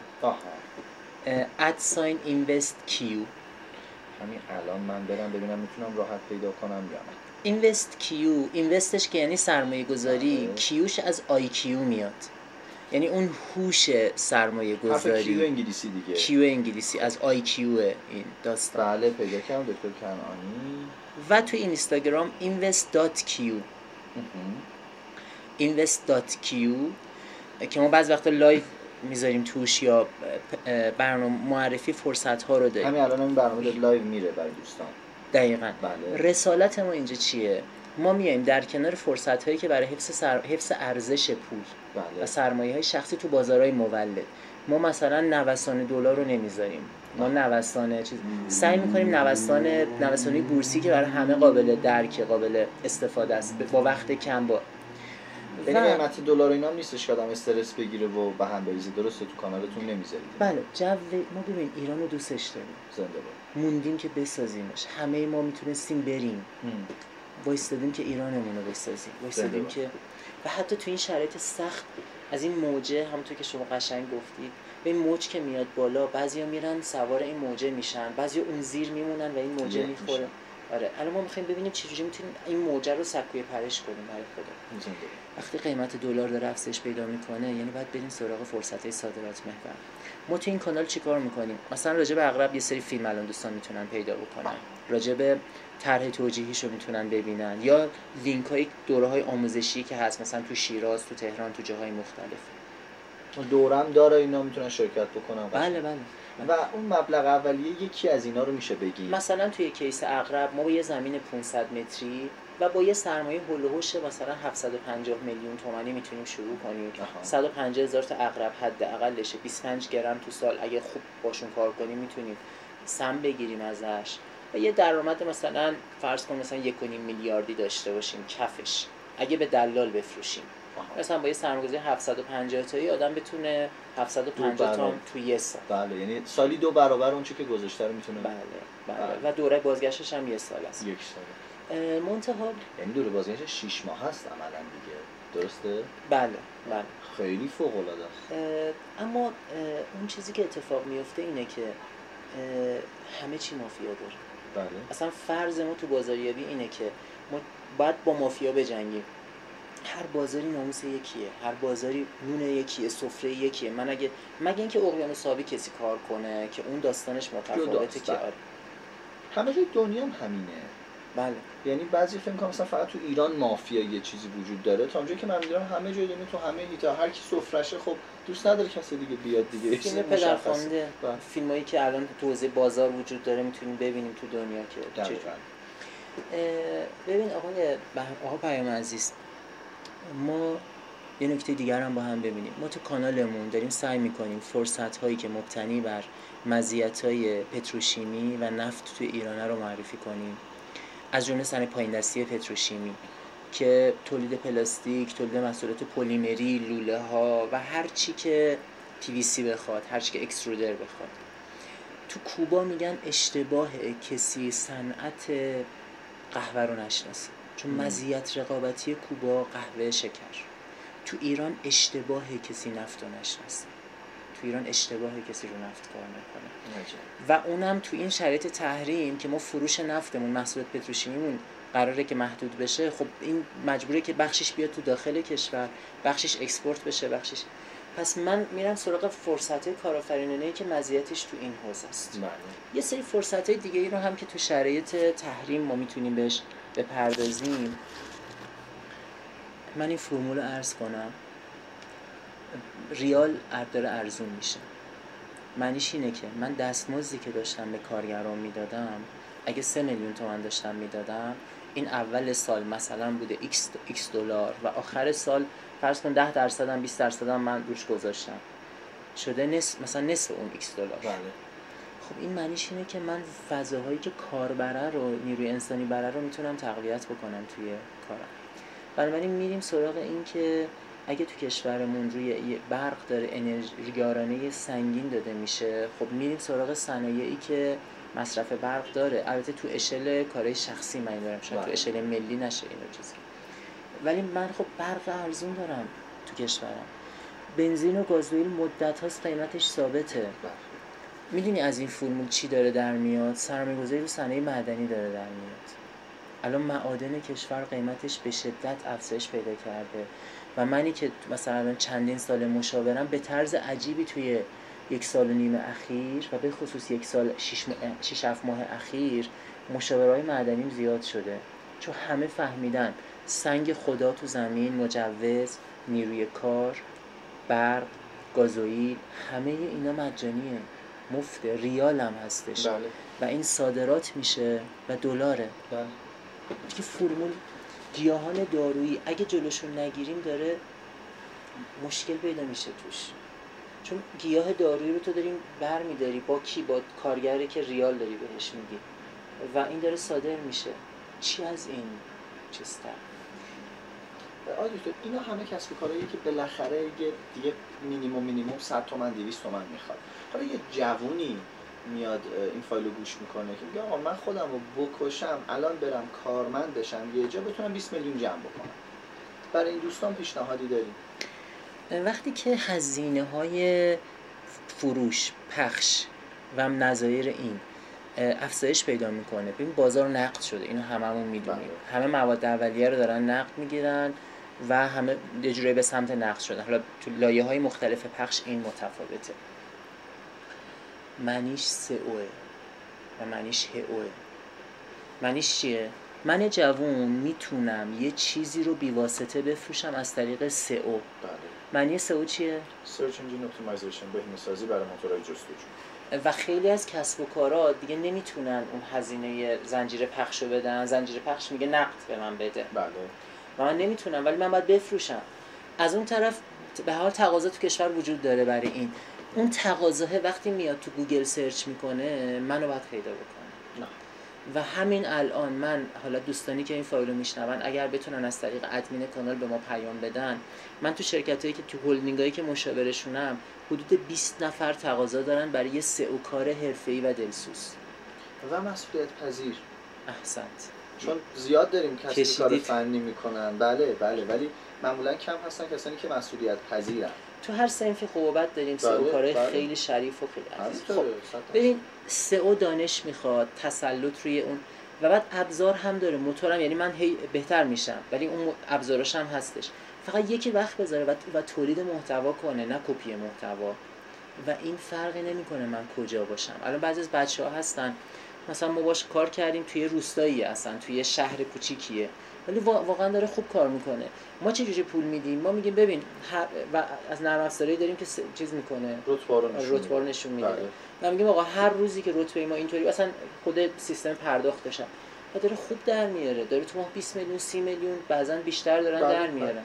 B: @investq.
A: همین الان من برم ببینم میتونم راحت پیدا کنم یا
B: نه. investq، اینوستش که یعنی سرمایه گذاری، کیوش از IQ میاد، یعنی اون هوش سرمایه گذاری.
A: کیو انگلیسی دیگه.
B: کیو انگلیسی از IQ این داستان.
A: بله پیدا کردم دکتر کنعانی.
B: و تو اینستاگرام invest.q invest.q که ما بعضی وقتا لایو میذاریم توش یا برنامه معرفی فرصت ها رو داریم.
A: همین الان این برنامه لایو میره برای دوستان.
B: دقیقاً.
A: بله.
B: رسالت ما اینجا چیه؟ ما میایم در کنار فرصت هایی که برای حفظ ارزش پول
A: بله.
B: و سرمایه های شخصی تو بازارهای مولد، ما مثلا نوسان دلار رو نمیذاریم، ما نوسان سعی میکنیم نوسانی بورسی که برای همه قابل درک، قابل استفاده است با وقت کم. با
A: یعنی قیمت دلار اینا نیستش که آدم استرس بگیره و به هم بریزه. درسته تو کانالتون نمیذارید؟
B: بله. ما ببین ایران رو دوستش داریم،
A: زنده باد.
B: موندیم که بسازیمش. همه ما میتونستیم بریم، وایستادیم که ایرانمون رو بسازیم، وایستادیم که و حتی تو این شرایط سخت از این موجه، همونطور که شما قشنگ گفتید، به این موج که میاد بالا، بعضیا میرن سوار این موجه میشن، بعضیا اون زیر میمونن و این موجه میخوره. آره الان ما میخوایم ببینیم چجوری میتونیم این موجه رو سکوی پرش کنیم برای خدا. وقتی قیمت دلار داره افزایش پیدا میکنه، یعنی باید بریم سراغ فرصت‌های صادرات محور. ما تو این کانال چیکار میکنیم؟ مثلا راجع به عقرب یه سری فیلم الان دوستان میتونن پیدا بکنن، راجع به طرح توجیهیشو میتونن ببینن، یا لینک‌های دوره‌های آموزشی که هست مثلا تو شیراز، تو تهران، تو جاهای مختلف.
A: دورم داره اینا میتونن شرکت بکنن.
B: بله بله.
A: و اون مبلغ اولیه یکی از اینا رو میشه بگیم؟
B: مثلا توی کیس عقرب ما با یه زمین 500 متری و با یه سرمایه هول و هوش مثلا 750 میلیون تومانی میتونیم شروع کنیم. 150,000 تا عقرب حداقلشه، 25 گرم تو سال اگه خوب باشون کار کنیم میتونیم سم بگیریم ازش و یه درآمد مثلا فرض کن مثلا 1.5 میلیاردی داشته باشیم کفش اگه به دلال بفروشیم. مثلا با یه سرمایه‌گذاری 750 تایی آدم بتونه 750 تا تو یه سال.
A: بله، یعنی سالی 2 برابر اون چی که گذاشته رو میتونه.
B: بله و دوره بازگشتش هم 1 سال است.
A: 1 سال.
B: منتها
A: یعنی دوره بازگشتش 6 ماه هست عملاً دیگه. درسته؟
B: بله.
A: خیلی فوق العاده است.
B: اما اون چیزی که اتفاق میفته اینه که همه چی مافیا داره.
A: بله.
B: اصلا فرض ما تو بازاریابی اینه که ما باید با مافیا بجنگیم. هر بازاری ناموس یکیه، هر بازاری نون یکیه، سفره یکیه. مگه اینکه اقیانوس‌آبی کسی کار کنه که اون داستانش متفاوته که آره.
A: همه جای دنیا هم همینه.
B: بله.
A: یعنی بعضی فکر می‌کنم مثلا فقط تو ایران مافیا یه چیزی وجود داره، تا اونجایی که من می‌دونم همه جای دنیا تو همه ایتا هر کی سفره‌شه خب دوست نداره کسی دیگه بیاد دیگه.
B: فیلم پدرخوانده، فیلمایی که الان تو حوزه بازار وجود داره میتونیم ببینیم تو دنیا که چجوری. ببین آقا پیام عزیز، ما یه نکته دیگر هم با هم ببینیم. ما تو کانالمون داریم سعی میکنیم فرصت هایی که مبتنی بر مزیت های پتروشیمی و نفت تو ایران رو معرفی کنیم، از جمله صنایع پایین دستی پتروشیمی که تولید پلاستیک، تولید محصولات پلیمری، لوله ها و هر چی که PVC بخواد، هر چی که اکسترودر بخواد. تو کوبا میگن اشتباهه کسی صنعت قهوه رو نشناسه، چون مزیت رقابتی کوبا قهوه شکر. تو ایران اشتباهه کسی نفت رو نشناسه، تو ایران اشتباهه کسی رو نفت کار نکنه. و اونم تو این شرایط تحریم که ما فروش نفتمون، محصولات پتروشیمیمون قراره که محدود بشه، خب این مجبوره که بخشش بیاد تو داخل کشور، بخشش اکسپورت بشه، بخشش. پس من میرم سراغ فرصت‌های کارآفرینانه‌ای که مزیتش تو این حوزه است. یه سری فرصت‌های دیگه‌ای رو هم که تو شرایط تحریم ما میتونیم بهش بپردازیم. من این فرمول رو عرض کنم. ریال داره ارزون میشه. معنیش اینه که من دستمزدی که داشتم به کارگران میدادم، اگه 3 میلیون تومان داشتم میدادم، این اول سال مثلا بوده x دلار و آخر سال فرض کن 10% هم 20% هم من روش گذاشتم، شده مثلا نصف اون x دلار.
A: بله.
B: خب این معنیش اینه که من فضاهایی که کاربره رو، نیروی انسانی بره رو میتونم تقویت بکنم توی کارم. بنابراین میریم سراغ این که اگه تو کشورمون روی برق داره انرژی‌گارانه سنگین داده میشه، خب میریم سراغ صنایعی که مصرف برق داره. البته تو اشل کارهای شخصی من دارم، شاید تو اشل ملی نشه اینا چیزی، ولی من خب برق ارزون دارم تو کشورم. بنزین و گازوئیل مدت هاست قیمتش ثابته. میدونی از این فرمول چی داره در میاد؟ سرمایه‌گذاری رو صنایع معدنی داره در میاد. الان معادن کشور قیمتش به شدت افزایش پیدا کرده و منی که مثلا چندین سال مشاورم، به طرز عجیبی توی 1.5 سال اخیر و به خصوص 1 سال 6-7 ماه اخیر مشاورهای معدنیم زیاد شده، چون همه فهمیدن سنگ خدا تو زمین، مجوز، نیروی کار، برق، گازوئیل، همه اینا مجانیه، مفته، ریال هم هستش.
A: بله.
B: و این صادرات میشه و دلاره.
A: بله.
B: که فرمول گیاهان دارویی اگه جلوشون نگیریم داره مشکل پیدا میشه توش، چون گیاه دارویی رو تو داریم برمیداری با کی؟ با کارگری که ریال داری بهش میگی و این داره صادر میشه. چی از این چیزتر؟
A: دکتر اینا همه کسب و کارهایی که بالاخره دیگه مینیمم 100 تومن 200 تومن میخواد. حالا یه جوونی میاد این فایلو گوش میکنه که میگه آقا من خودم رو بکشم الان برم کارمند بشم یه جا بتونم 20 میلیون جمع بکنم، برای این دوستان پیشنهادی داریم؟
B: وقتی که هزینه‌های فروش، پخش و نظایر این افزایش پیدا میکنه، ببین بازار نقد شده، اینو هممون میدونیم، همه مواد اولیه رو دارن نقد میگیرن و همه یه جوری به سمت نقد شدن. حالا تو لایه‌های مختلف پخش این متفاوته. معنیش سئوه و معنیش هئوه. معنیش چیه؟ من جوون میتونم یه چیزی رو بیواسطه بفروشم از طریق سئو.
A: بله.
B: معنی سئو چیه؟
A: سرچ انجین اپتیمایزیشن، بهینه‌سازی برای موتورهای جستجو.
B: و خیلی از کسب و کارها دیگه نمیتونن اون هزینه زنجیره پخش رو بدن. زنجیره پخش میگه نقد به من بده.
A: بله.
B: و من نمیتونم، ولی من باید بفروشم. از اون طرف به حال تقاضا تو کشور وجود داره برای این. اون تقاضاه وقتی میاد تو گوگل سرچ میکنه منو باید پیدا بکنه.
A: نه.
B: و همین الان من حالا دوستانی که این فایل رو میشنون اگر بتونن از طریق ادمین کانال به ما پیام بدن، من تو شرکتایی که تو هلدینگایی که مشاورشونم حدود 20 نفر تقاضا دارن برای یه سئو کار حرفه‌ای و دلسوز
A: و مسئولیت پذیر.
B: احسنت.
A: چون زیاد داریم کسی کار
B: کشیدید.
A: فنی میکنن، بله ولی معمولا کم هستن کسانی که مسئولیت پذیرن.
B: تو هر صنفی خوب و بد داریم سئو کارهای خیلی شریف و خیلی عزیز. خب ببین سئو دانش میخواد، تسلط روی اون، و بعد ابزار هم داره، موتورم، یعنی من هی بهتر میشم ولی اون ابزاراش هم هستش. فقط یکی وقت بذاره و تولید محتوا کنه، نه کپی محتوا. و این فرقی نمیکنه من کجا باشم. الان بعضی از بچه‌ها هستن مثلا ما باش کار کردیم توی روستایی، اصلا توی شهر کوچیکیه، ولی واقعا داره خوب کار میکنه. ما چه جوری پول میدیم؟ ما میگیم ببین و از نرم افزاری داریم که چیز میکنه، رتبه رو نشون میده. و میگیم آقا هر روزی که رتبه ما اینطوری، اصلا خود سیستم پرداختش و داره خوب در میاره، داره تو ماه 20 میلیون 30 میلیون بعضن بیشتر دارن در میارن،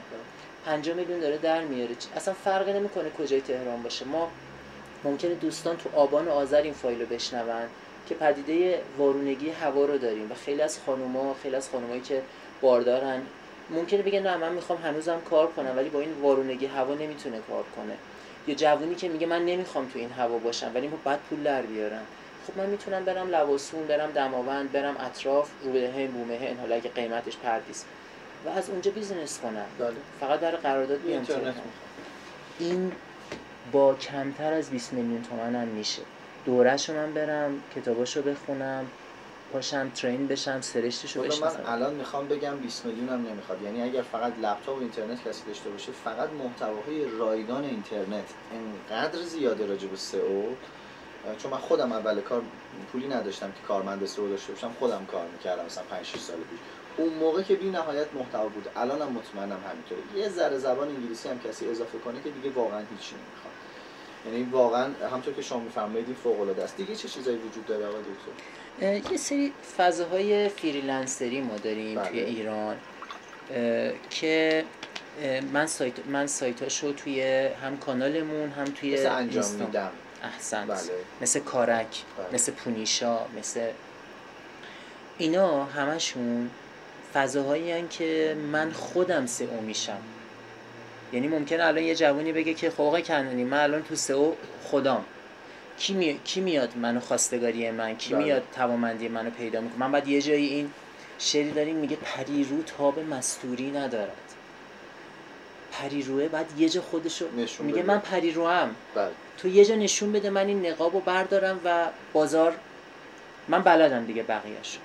B: 50 میلیون داره در میاره. اصلا فرقی نمیکنه کجای تهران باشه. ما ممکنه دوستان تو آبان و آذر این فایل رو بشنون که پدیده وارونگی هوا رو داریم و خیلی از خانومایی که باردارن ممکنه بگن نه من میخوام هنوزم کار کنم ولی با این وارونگی هوا نمیتونه کار کنه. یا جوونی که میگه من نمیخوام تو این هوا باشم ولی بعد پول در بیارم. خب من میتونم برم لواسون، برم دماوند، برم اطراف، روبه بومه این حالا که قیمتش پردیس و از اونجا بیزینس کنم. فقط در قرارداد بیام. این با کمتر از 20 میلیون تومان هم میشه. دوره‌شو من برم، کتاباشو بخونم، پاشم ترین بشم، سرشتشو بشناسم.
A: من الان میخوام بگم 20 میلیون هم نمیخواد. یعنی اگر فقط لپتاپ و اینترنت کسی داشته باشه، فقط محتواهای رایگان اینترنت اینقدر زیاده راجع به سئو. چون من خودم اول کار پولی نداشتم که کارمند سئو داشته باشم، خودم کار میکردم مثلا 5 6 سال پیش. اون موقع که بی نهایت محتوا بود. الانم مطمئنم همینطوره. یه ذره زبان انگلیسی هم کسی اضافه کنه که دیگه واقعا هیچی نمیخواد. یعنی واقعا همونطور که شما میفرمایید فوق العاده است. دیگه چه چیزایی وجود داره آقای دکتر؟
B: یه سری فضاهای فریلنسری ما داریم توی ایران که من سایتاشو توی هم کانالمون هم توی
A: مثل انجام میدم.
B: احسنت. مثل کارک، مثل پونیشا، مثل اینا همشون فضاهایی هستن که من خودم سئو میشم. یعنی ممکنه الان یه جوونی بگه که خب آقای کنعانی من الان تو سئو خودم، کی میاد منو خواستگاری من، کی میاد توانمندی منو پیدا میکنه؟ من بعد یه جایی این شعری داریم میگه پریرو تاب مستوری ندارد. پریروه بعد یه جا خودشو میگه من پریروام. تو یه جا نشون بده من این نقابو بردارم و بازار من بلدم دیگه بقیه‌شو.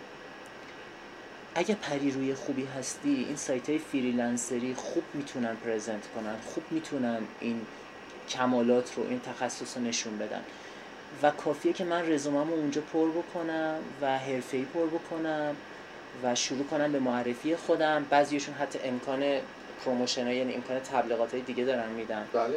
B: اگه پریروی خوبی هستی این سایت‌های فریلنسری خوب میتونن پرزنت کنن، خوب میتونن این کمالات رو، این تخصص رو نشون بدن و کافیه که من رزومه‌مو اونجا پر بکنم و حرفه‌ای پر بکنم و شروع کنم به معرفی خودم. بعضیشون حتی امکان پروموشن‌ها، یعنی امکان تبلیغات‌های دیگه دارن میدن.
A: بله.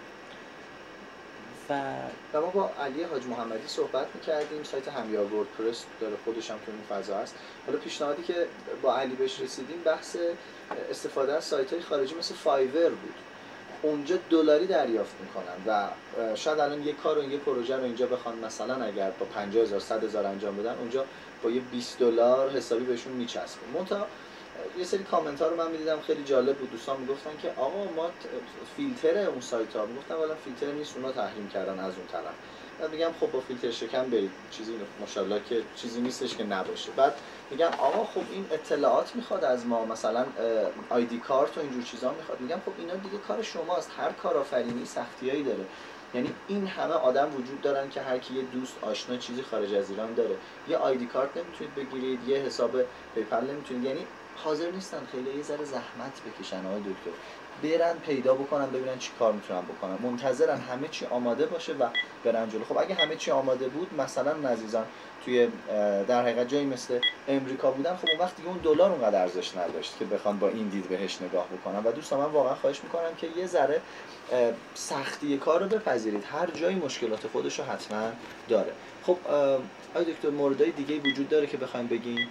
A: و ما با علی حاج محمدی صحبت می‌کردیم. سایت همیار وردپرس داره، خودش هم تو این فضا هست. حالا پیشنهادی که با علی بهش رسیدیم بحث استفاده از سایت‌های خارجی مثل فایور بود. اونجا دلاری دریافت میکنن و شاید الان یه کار و یه پروژه رو اینجا بخوان مثلا اگر با 50,000 100,000 انجام بدن، اونجا با یه $20 حسابی بهشون میچسبه. منتها یه سری کامنت ها رو من میدیدم خیلی جالب بود. دوستان میگفتن که آقا ما فیلتر اون سایت ها، میگفتن والا فیلتر نیست، اونا تحریم کردن از اون طرف. بعد میگم خب با فیلتر شکن برید، چیزی ماشاءالله که چیزی نیستش که نباشه. بعد میگم آقا خب این اطلاعات میخواد از ما، مثلا آیدی کارت و اینجور چیزا میخواد. میگم خب اینا دیگه کار شماست. هر کارآفرینی سختیایی داره. یعنی این همه آدم وجود دارن که هر کی یه دوست آشنا چیزی خارج از ایران داره، یه آیدی کارت نمیتونید بگیرید، یه حساب پیپل نمیتونید، یعنی حاضر نیستن خیلی یه ذره زحمت بکشن آقای دکتر، برن پیدا بکنن ببینن چی کار میتونن بکنن، منتظرن همه چی آماده باشه و برن جلو. خب اگه همه چی آماده بود مثلا عزیزان توی در حقیقت جایی مثل امریکا بودن، خب اون وقت دیگه اون دلار اونقدر ارزش نداشت که بخوام با این دید بهش نگاه بکنم. و دوستان من واقعا خواهش میکنم که یه ذره سختی کار رو بپذیرید، هر جایی مشکلات خودش رو حتما داره. خب آقای دکتر موردهای دیگه وجود داره که بخوایم بگیم؟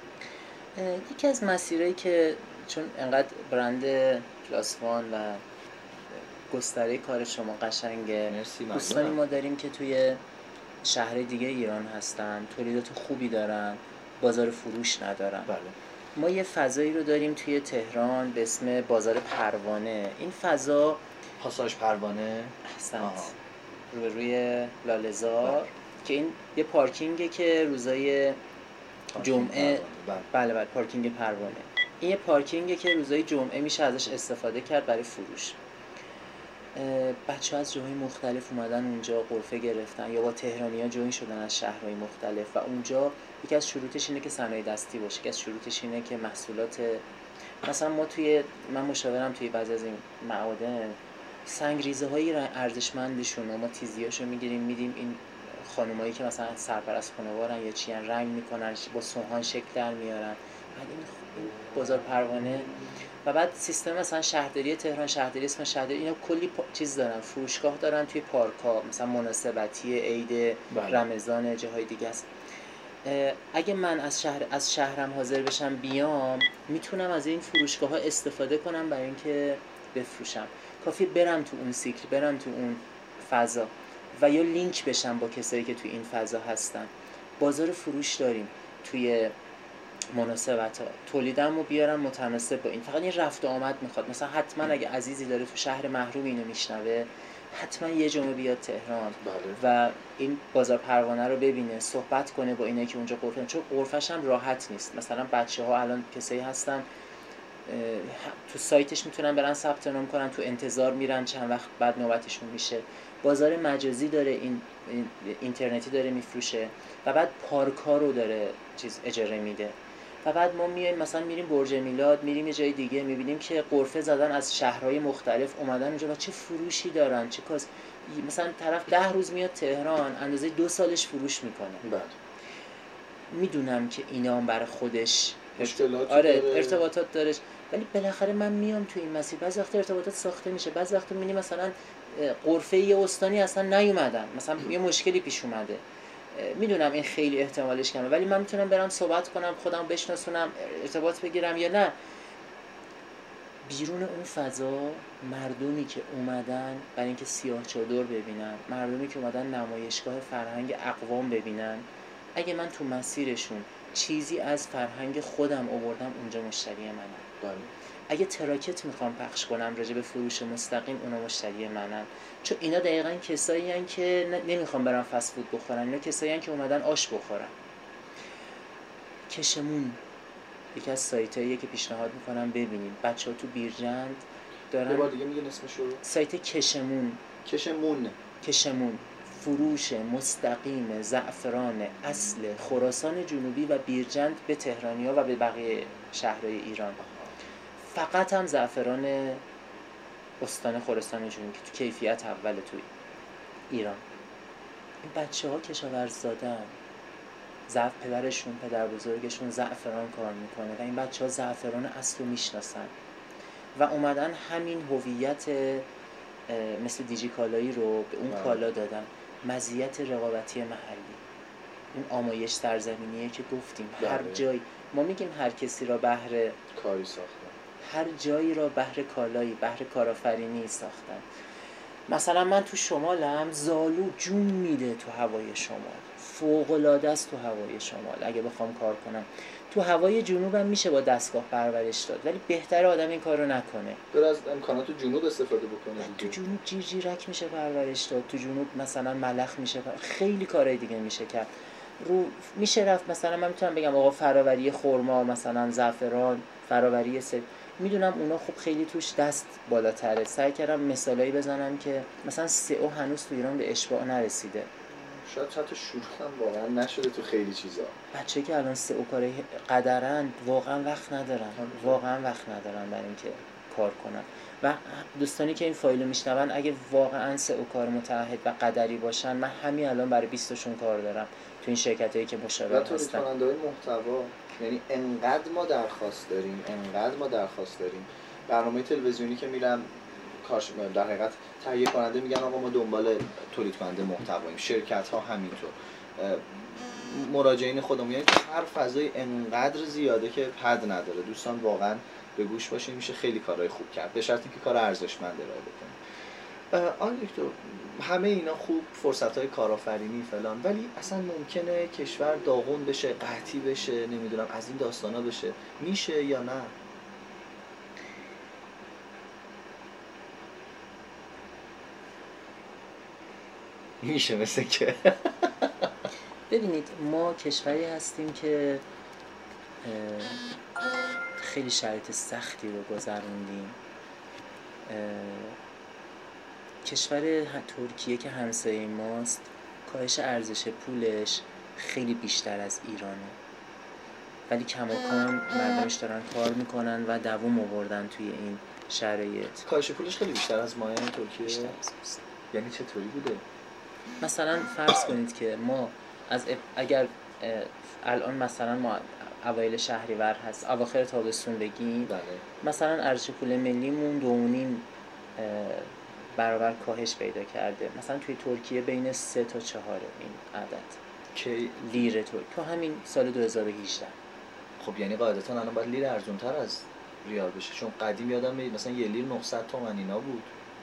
B: یکی از مسیرهایی که چون انقدر برند پلاس وان و گستره کار شما قشنگه، دوستانی ما داریم که توی شهر دیگه ایران هستن، تولیدات خوبی دارن، بازار فروش ندارن.
A: بله.
B: ما یه فضایی رو داریم توی تهران به اسم بازار پروانه. این فضا
A: پاساژ پروانه
B: احسنت روبروی لاله‌زار که این یه پارکینگه که روزای جمعه بله پارکینگ پروانه. این یه پارکینگه که روزای جمعه میشه ازش استفاده کرد برای فروش. بچه‌ها از جاهای مختلف اومدن اونجا غرفه گرفتن یا با تهرانی‌ها جوین شدن از شهرهای مختلف و اونجا یکی از شروطش اینه که صنایع دستی باشه، یکی از شروطش اینه که محصولات مثلا من مشاورم توی بعضی از این معادن سنگریزه‌های ارزشمندشون ما تیزیاشو میگیریم میدیم این خانمایی که مثلا سرپرست خانوارن یا چی رنگ میکنن با سوهان شکل در میارن. بعد این بازار پروانه و بعد سیستم مثلا شهرداری تهران، شهرداری اسم شهرداری، اینا کلی چیز دارن، فروشگاه دارن توی پارک‌ها، مثلا مناسبتی عید رمضان جاهای دیگه است. اگه من از شهرم حاضر بشم بیام، میتونم از این فروشگاه‌ها استفاده کنم برای اینکه بفروشم. کافی برم تو اون سیکل، برم تو اون فضا و یا لینک بشم با کسایی که توی این فضا هستن. بازار فروش داریم توی مناسبت‌ها، تولیدمو بیارم متناسب با این. فقط این رفت و آمد میخواد. مثلا حتما اگه عزیزی داره تو شهر محروم اینو میشنوه، حتما یه جمعه بیاد تهران و این بازار پروانه رو ببینه، صحبت کنه با اینایی که اونجا غرفه، چون غرفش هم راحت نیست. مثلا بچه‌ها الان کسایی هستن تو سایتش میتونن برن ثبت نام کنن، تو انتظار میرن چند وقت بعد نوبتشون میشه. بازار مجازی داره، این اینترنتی داره میفروشه و بعد پارک‌ها رو داره اجاره میده. و بعد ما میایم مثلا میریم برج میلاد، میریم یه جای دیگه میبینیم که غرفه زدن از شهرهای مختلف اومدن اونجا و چه فروشی دارن، چه کاس. مثلا طرف 10 روز میاد تهران، اندازه 2 سالش فروش میکنه.
A: بله.
B: میدونم که اینا هم برای خودش
A: مشکلات
B: ارتباطات داره، ولی بالاخره من میام تو این مسیر. بعضی وقت ارتباطات ساخته میشه، بعضی وقت میبینی مثلا غرفه یه استانی اصلا نیومدن، مثلا یه مشکلی پیش اومده. میدونم این خیلی احتمالش کمه، ولی من میتونم برم صحبت کنم، خودم بشناسونم، ارتباط بگیرم یا نه. بیرون اون فضا مردمی که اومدن برای اینکه سیاه چادر ببینن، مردمی که اومدن نمایشگاه فرهنگ اقوام ببینن، اگه من تو مسیرشون چیزی از فرهنگ خودم آوردم، اونجا مشتری منم. اگه تراکت میخوام پخش کنم راجع به فروش مستقیم، اونا مشتری منن. چون اینا دقیقاً کسایی هن که نمیخوام برن فست فود بخورن، اینا کسایی هن که اومدن آش بخورن. کشمون یکی از سایتاییه که پیشنهاد میکنم ببینید. بچه‌ها تو بیرجند دارن.
A: یه بار دیگه میگین اسمش رو؟
B: سایت کشمون فروش مستقیم زعفران اصل خراسان جنوبی و بیرجند به تهرانی‌ها و به بقیه شهرهای ایران. فقط هم زعفران استان خراسان جنوبی که تو کیفیت اوله توی ایران. این بچه‌ها کشاورزادن، پدرشون پدر بزرگشون زعفران کار میکنه و این بچه‌ها زعفران اصل رو میشناسن و اومدن همین هویت مثل دیجی کالایی رو به اون کالا دادن. مزیت رقابتی محلی، اون آمایش سرزمینیه که گفتیم. هر جای ما میگیم هر کسی را بهر
A: کاری ساختن،
B: هر جایی را بهر کالایی، بهر کارآفرینی ساختن. مثلا من تو شمالم، زالو جون میده تو هوای شمال، فوق‌العاده است تو هوای شمال. اگه بخوام کار کنم تو هوای جنوبم میشه با دستگاه پرورش داد، ولی بهتره آدم این کارو نکنه،
A: بر از امکانات جنوب استفاده بکنه.
B: تو جنوب جیرجیرک میشه پرورش داد، تو جنوب مثلا ملخ میشه خیلی کارهای دیگه میشه کرد. میشه رفت مثلا من میتونم بگم آقا فراوری خرما، مثلا زعفران، فراوری میدونم اونا خب خیلی توش دست بالاتره. سعی کردم مثالایی بزنم که مثلا سئو هنوز تو ایران به اشباع نرسیده.
A: شاید چند تا شروع هم واقعا نشده تو خیلی چیزا.
B: بچه که الان سئو کار قدرن واقعا وقت ندارن، برای اینکه کار کنن. و دوستانی که این فایل رو میشنون اگه واقعا سئو کار متعهد و قدری باشن، من همین الان برای 20 تاشون کار دارم این شرکتایی که مشاور
A: تولید
B: هستن.
A: کننده‌های محتوا، یعنی انقدر ما درخواست داریم برنامه تلویزیونی که میرم کارش در حقیقت تهیه کننده میگن آقا ما دنبال تولید کننده محتواییم، شرکت ها همینطور، مراجعین خودمون، یعنی هر فضای انقدر زیاده که حد نداره. دوستان واقعا به گوش باشین، میشه خیلی کارهای خوب کرد به شرطی که کار ارزشمند ارائه بکنیم. آقای دکتر، همه اینا خوب، فرصت‌های کارآفرینی فلان، ولی اصلا ممکنه کشور داغون بشه، قحطی بشه، نمیدونم از این داستانا بشه، میشه یا نه؟ میشه مثل که
B: ببینید ما کشوری هستیم که خیلی شرایط سختی رو گذروندیم. کشور ترکیه که همسایه ماست، کاهش ارزش پولش خیلی بیشتر از ایرانه، ولی کماکان مردمش دارن کار میکنن و دوام آوردن توی این شرایط.
A: کاهش پولش خیلی بیشتر از مایه ترکیه؟
B: بیشتر از ماست.
A: یعنی چطوری بوده؟
B: مثلا فرض کنید که ما اگر الان مثلا ما اوایل شهریور هست، اواخر تابستون بگیم،
A: بله.
B: مثلا ارزش پول ملیمون 2.5 برابر کاهش پیدا کرده. مثلا توی ترکیه بین 3 تا 4 این عدد
A: که
B: لیره تو همین سال 2018.
A: خب یعنی قاعدتا الان باید لیر ارزونتر از ریال بشه، چون قدیم یادم میاد مثلا یه لیر 900 تومن اینا بود.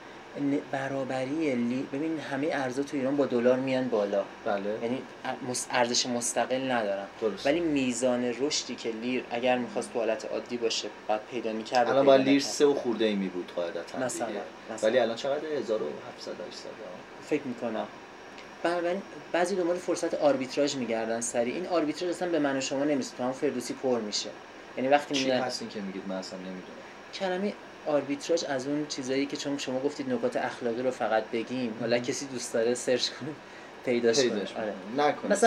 B: برابری ببین همه ارزا تو ایران با دلار میان بالا.
A: بله.
B: یعنی ارزش مستقل ندارن.
A: درست.
B: ولی میزان رشدی که لیر اگر می‌خواست تو حالت عادی باشه بعد پیدا می‌کرد،
A: الان با لیر 3 و خورده ای می بود قاعدتا
B: مثلا.
A: ولی الان چقدر؟ 1700 800
B: فکر می‌کنم. بنابراین بعضی دنبال فرصت آربیتراژ می‌گردن سریع. این آربیتراژ اصلا به من و شما نمی‌رسه، تو هم فردوسی پر میشه. یعنی وقتی
A: چی هستین که میگید من اصلا نمیدونم؟
B: کلمه آربیتراژ از اون چیزایی که چون شما گفتید نکات اخلاقی رو فقط بگیم، حالا کسی دوست داره سرچ کنه پیداش کنه. آره.
A: نکنه.
B: مثلا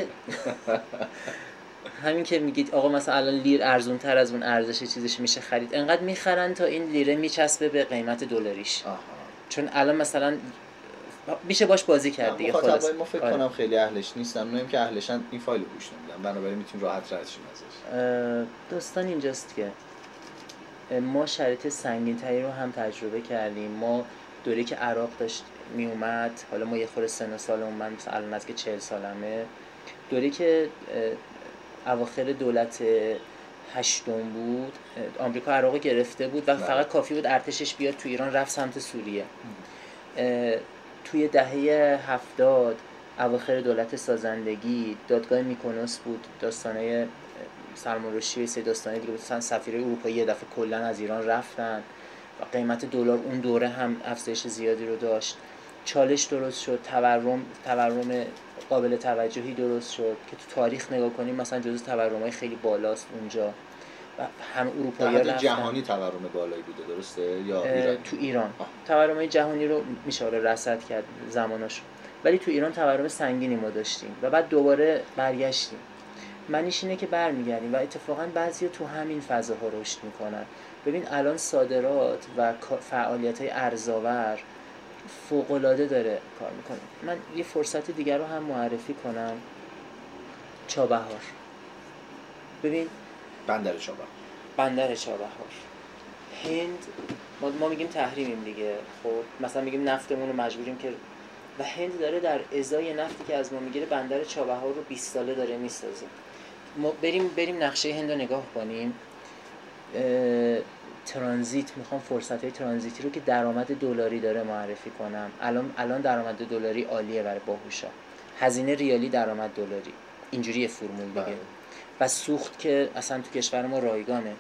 B: همین که میگید آقا مثلا الان لیر ارزون تر از اون ارزش چیزش میشه خرید، انقدر میخرن تا این لیره میچسبه به قیمت دلاریش. چون الان مثلا میشه باش بازی کرد دیگه. خلاص
A: ما فکر کنم خیلی اهلش نیستن، اونایی که اهلشن این فایل گوش نمیدن، بنابراین میتونیم راحت رد شیم ازش.
B: داستان اینجاست که ما شرایط سنگین‌تری رو هم تجربه کردیم. ما دوره که عراق داشت می اومد، حالا ما یه خورده سن و سالمون، من مثلا الان نزدیک 40 سالمه، دوره که اواخر دولت هشتم بود، آمریکا عراق گرفته بود و فقط کافی بود ارتشش بیاد تو ایران، رفت سمت سوریه. توی دهه 70 اواخر دولت سازندگی دادگاه میکونوس بود، داستانه سلمان رشدی و سه داستانه دیگه بود، مثلا سفیرای اروپایی یه دفعه کلا از ایران رفتن و قیمت دلار اون دوره هم افزایش زیادی رو داشت. چالش درست شد، تورم قابل توجهی درست شد که تو تاریخ نگاه کنیم مثلا جزو تورم‌های خیلی بالاست اونجا و هم اروپایی‌ها رفتن.
A: جهانی تورم بالایی بوده درسته یا ایران؟
B: تو ایران تورم‌های جهانی رو میشه رصد کرد زماناشو، ولی تو ایران تورم سنگینی ما داشتیم و بعد دوباره برگشتیم. معنیش اینه که برمیگردیم و اتفاقا بعضیا تو همین فضاها رشد میکنن. ببین الان صادرات و فعالیت‌های ارزآور فوق‌العاده داره کار میکنه. من یه فرصت دیگر رو هم معرفی کنم، چابهار. ببین بندر چابهار هند، ما میگیم تحریمیم دیگه، خب مثلا میگیم نفتمون رو مجبوریم که، و هند داره در ازای نفتی که از ما میگیره بندر چابهار رو 20 ساله داره میسازه. ما بریم نقشه هند رو نگاه کنیم. ترانزیت، میخوام فرصت‌های ترانزیتی رو که درآمد دلاری داره معرفی کنم. الان درآمد دلاری عالیه برای باهوشا، هزینه ریالی درآمد دلاری، اینجوری فرمول دیگه. و سوخت که اصلا تو کشور ما رایگانه،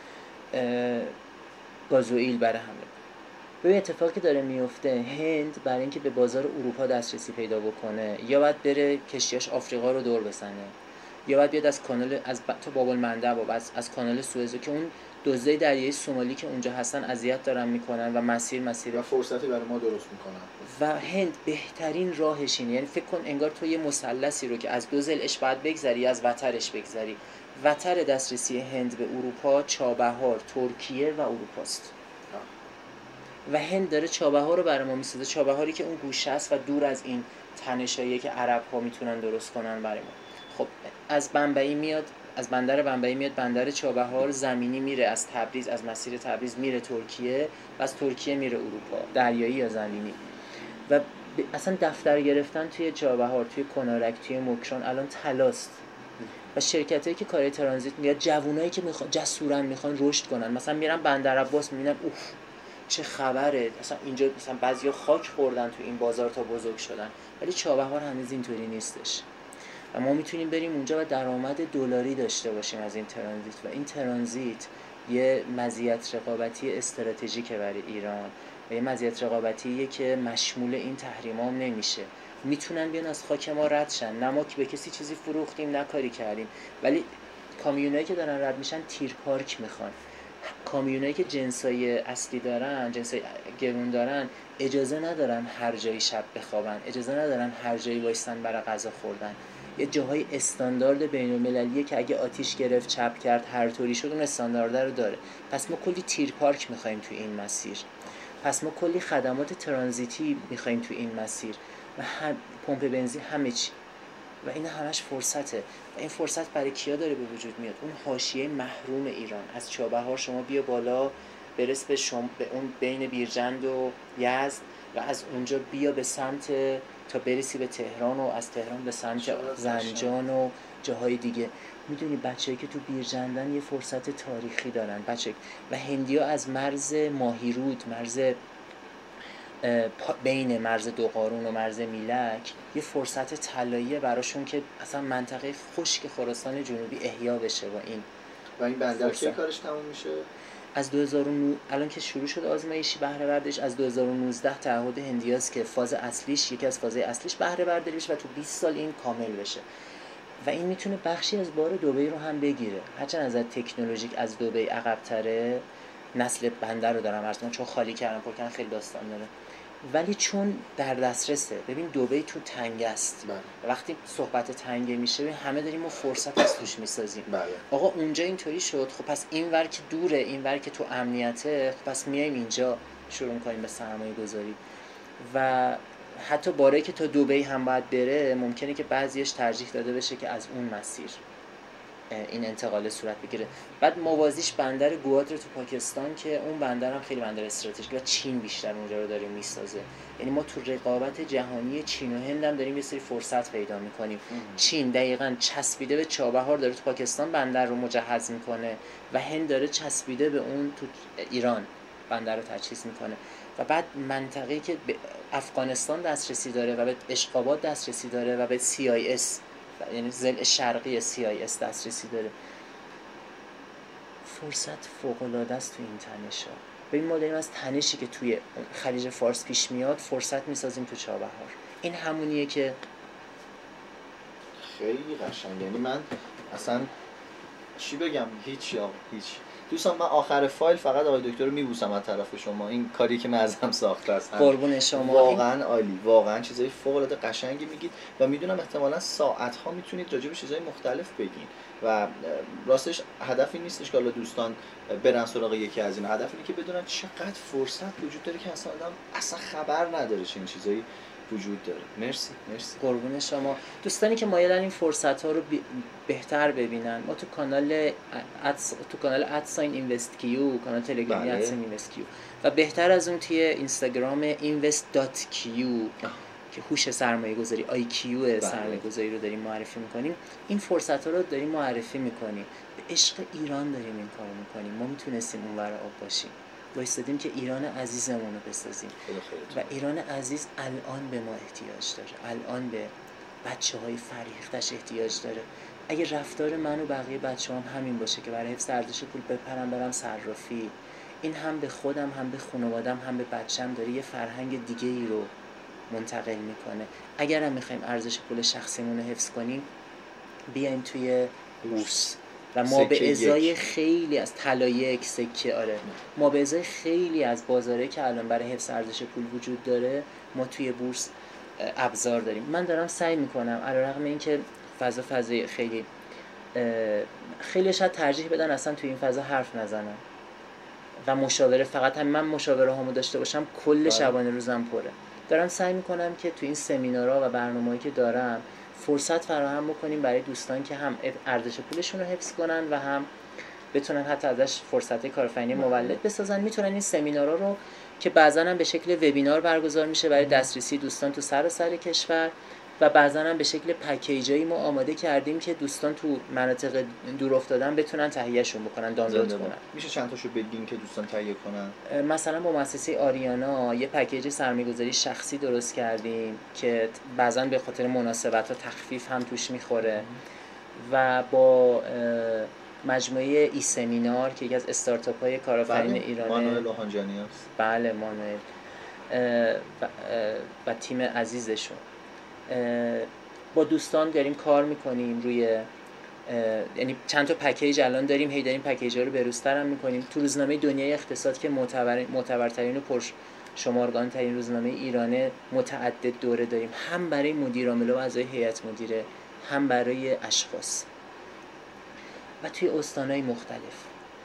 B: گازوئیل برای همه. ببین اتفاقی که داره میفته، هند برای اینکه به بازار اروپا دسترسی پیدا بکنه یا باید بره کشتیاش آفریقا رو دور بزنه یا باید بیاد از کانال تو باب المندب و از کانال سوئز که اون دزدای دریایی سومالی که اونجا هستن اذیت دارن میکنن و مسیر
A: و فرصتی برای ما درست میکنن
B: و هند بهترین راهش اینه. یعنی فکر کن انگار تو یه مثلثی رو که از دو ضلعش باید بگذری، از وترش بگذری. وتر دسترسی هند به اروپا چابهار، ترکیه و اروپاست. و هند داره چابهار رو برای ما میسازه، چابهاری که اون گوشه است و دور از این تنشایی که عرب ها میتونن درست کنن برای ما. خب از بمبئی میاد، از بندر بمبئی میاد بندر چابهار، زمینی میره از تبریز، از مسیر تبریز میره ترکیه و از ترکیه میره اروپا، دریایی یا زمینی. و اصلا دفتر گرفتن توی چابهار، توی کنارک، توی مکران الان طلاست. و شرکتایی که کار ترانزیت میاد، جوونایی که میخوان جسورن میخوان رشد کنن، مثلا میرن بندر عباس میبینن اوف چه خبره، مثلا اینجا مثلا بعضیا خاک خوردن تو این بازار تا بزرگ شدن، ولی چابهار هنوز اینطوری نیستش. و ما میتونیم بریم اونجا و درآمد دلاری داشته باشیم از این ترانزیت. و این ترانزیت یه مزیت رقابتی استراتژیکه برای ایران و یه مزیت رقابتیه که مشمول این تحریمام نمیشه. میتونن بیان از خاک ما رد شن، نه ما که به کسی چیزی فروختیم نه کاری کردیم، ولی کامیونایی که دارن رد میشن تیر پارک میخوان. کامیونایی که جنسای اصلی دارن، جنسای گرون دارن، اجازه ندارن هر جایی شب بخوابن، اجازه ندارن هر جایی وایسن برای غذا خوردن. یه جاهای استاندارد بین‌المللیه که اگه آتیش گرفت چپ کرد هر طوری شد اون استاندارد رو داره. پس ما کلی تیر پارک می‌خوایم تو این مسیر، پس ما کلی خدمات ترانزیتی می‌خوایم تو این مسیر و هم پمپ بنزین همه چی. و این همش فرصته و این فرصت برای کیا داره به وجود میاد؟ اون حاشیه محروم ایران. از چابهار شما بیا بالا برس به اون بین بیرجند و یزد و از اونجا بیا به سمت تا برسی به تهران و از تهران به سمت زنجان و جاهای دیگه. میدونی بچه‌ای که تو بیرجندن یه فرصت تاریخی دارن و هندی‌ها از مرز ماهیرود، مرز بین مرز دوقارون و مرز میلک، یه فرصت طلاییه براشون که اصلا منطقه خشک خراسان جنوبی احیا بشه با این.
A: و این بندر کی کارش تموم میشه؟
B: از 2009 الان که شروع شد آزمایشی بهره برداریش، از 2019 تعهد هندیاست که فاز اصلیش، یکی از فازهای اصلیش بهره برداری بشه و تو 20 سال این کامل بشه. و این میتونه بخشی از بار دبی رو هم بگیره. هرچند از تکنولوژیک از دبی عقب‌تره، نسل بندر رو دارم عرض می‌کنم چون خالی کردن پرکن خیلی داستان داره، ولی چون در دسترسه. ببین دبی تو تنگ است. وقتی صحبت تنگه میشه همه داریم ما فرصت از توش میسازیم. آقا اونجا اینطوری شد، خب پس اینور که دوره، اینور که تو امنیته، خب پس میایم اینجا شروع کنیم به سرمایه گذاری. و حتی باره که تا دبی هم باید بره، ممکنه که بعضیش ترجیح داده بشه که از اون مسیر این انتقال صورت بگیره. بعد موازیش بندر گوادر تو پاکستان که اون بندر هم خیلی بندر استراتژیک و چین بیشتر اونجا رو داره میسازه. یعنی ما تو رقابت جهانی چین و هند هم داریم یه سری فرصت پیدا میکنیم. چین دقیقاً چسبیده به چابهار داره تو پاکستان بندر رو مجهز میکنه و هند داره چسبیده به اون تو ایران بندر رو تجهیز میکنه. و بعد منطقه‌ای که به افغانستان دسترسی داره و به اشقابات دسترسی داره و به CIS یعنی ضلع شرقی CIS دسترسی داره. فرصت فوق‌العاده است تو این تنش‌ها. ببین ما داریم از تنشی که توی خلیج فارس پیش میاد فرصت میسازیم تو چابهار. این همونیه که
A: خیلی قشنگه. یعنی من اصلا چی بگم، هیچ دوستان، من آخر فایل فقط آقای دکتر رو میبوسم از طرف شما. این کاری که من ازم ساخته است
B: قربون شما،
A: واقعا عالی، واقعا چیزای فوق العاده قشنگی میگید و میدونم احتمالاً ساعت ها میتونید راجع به چیزای مختلف بگین و راستش هدفی نیستش که حالا دوستان برن سراغ یکی از اینا. هدف اینه که بدونن چقدر فرصت وجود داره که اصلا آدم اصلا خبر نداره چه چیزایی وجود داره. مرسی
B: قربون شما. دوستانی که مایلن این فرصت ها رو بهتر ببینن، ما تو کانال ادساین اینوستکیو، کانال تلگرامی ادساین اینوستکیو و بهتر از اون توی اینستاگرام invest.q که هوش سرمایه گذاری IQ سرمایه گذاری رو داریم معرفی میکنیم. این فرصت ها رو داریم معرفی میکنیم، به عشق ایران داریم این کارو میکنیم. ما میتونستیم اونور آب باشیم، وایستادیم که ایران عزیزمون رو بسازیم و ایران عزیز الان به ما احتیاج داره، الان به بچه‌های فریختش احتیاج داره. اگه رفتار من و بقیه بچه‌هام همین باشه که برای حفظ ارزش پول بپرم برم صرافی، این هم به خودم، هم به خانوادم، هم به بچه‌م داره یه فرهنگ دیگه ای رو منتقل میکنه. اگر هم میخوایم ارزش پول شخصیمون رو حفظ کنیم، بیایم توی بورس و ما به ازای خیلی از طلا یک سکه، ما به ازای خیلی از بازاره که الان برای حفظ ارزش پول وجود داره، ما توی بورس ابزار داریم. من دارم سعی میکنم علیرغم اینکه فضای خیلی شاید ترجیح بدن اصلا توی این فضا حرف نزنم و مشاوره فقط من مشاوره هامو داشته باشم، کل شبانه روزم پره. دارم سعی میکنم که تو این سمینارها و برنامه‌ای که دارم فرصت فراهم بکنیم برای دوستان که هم ارزش پولشون رو حفظ کنن و هم بتونن حتی ازش فرصت کارآفرینی مولد بسازن. میتونن این سمینارها رو که بعضا هم به شکل وبینار برگزار میشه برای دسترسی دوستان تو سراسر کشور و بعضا هم به شکل پکیجایی ما آماده کردیم که دوستان تو مناطق دور افتادن بتونن تهیهشون بکنن، دانلود کنن.
A: میشه چند تاشو بگین که دوستان تهیه کنن؟
B: مثلا با مؤسسه آریانا یه پکیج سرمایه‌گذاری شخصی درست کردیم که بعضا به خاطر مناسبت ها تخفیف هم توش میخوره و با مجموعه ای سمینار که یکی از استارتاپ های کارآفرین ایرانه،
A: مانوئل اوهانجانی هست.
B: بله مانوئل و تیم عزیزشون، با دوستان داریم کار میکنیم روی یعنی چند تا پکیج الان داریم، هی داریم پکیج‌ها رو بروزتر هم میکنیم. تو روزنامه دنیای اقتصاد که معتبرترین و پرشمارگان ترین روزنامه ایرانه متعدد دوره داریم، هم برای مدیر عامل و اعضای هیئت مدیره، هم برای اشخاص و توی استان‌های مختلف.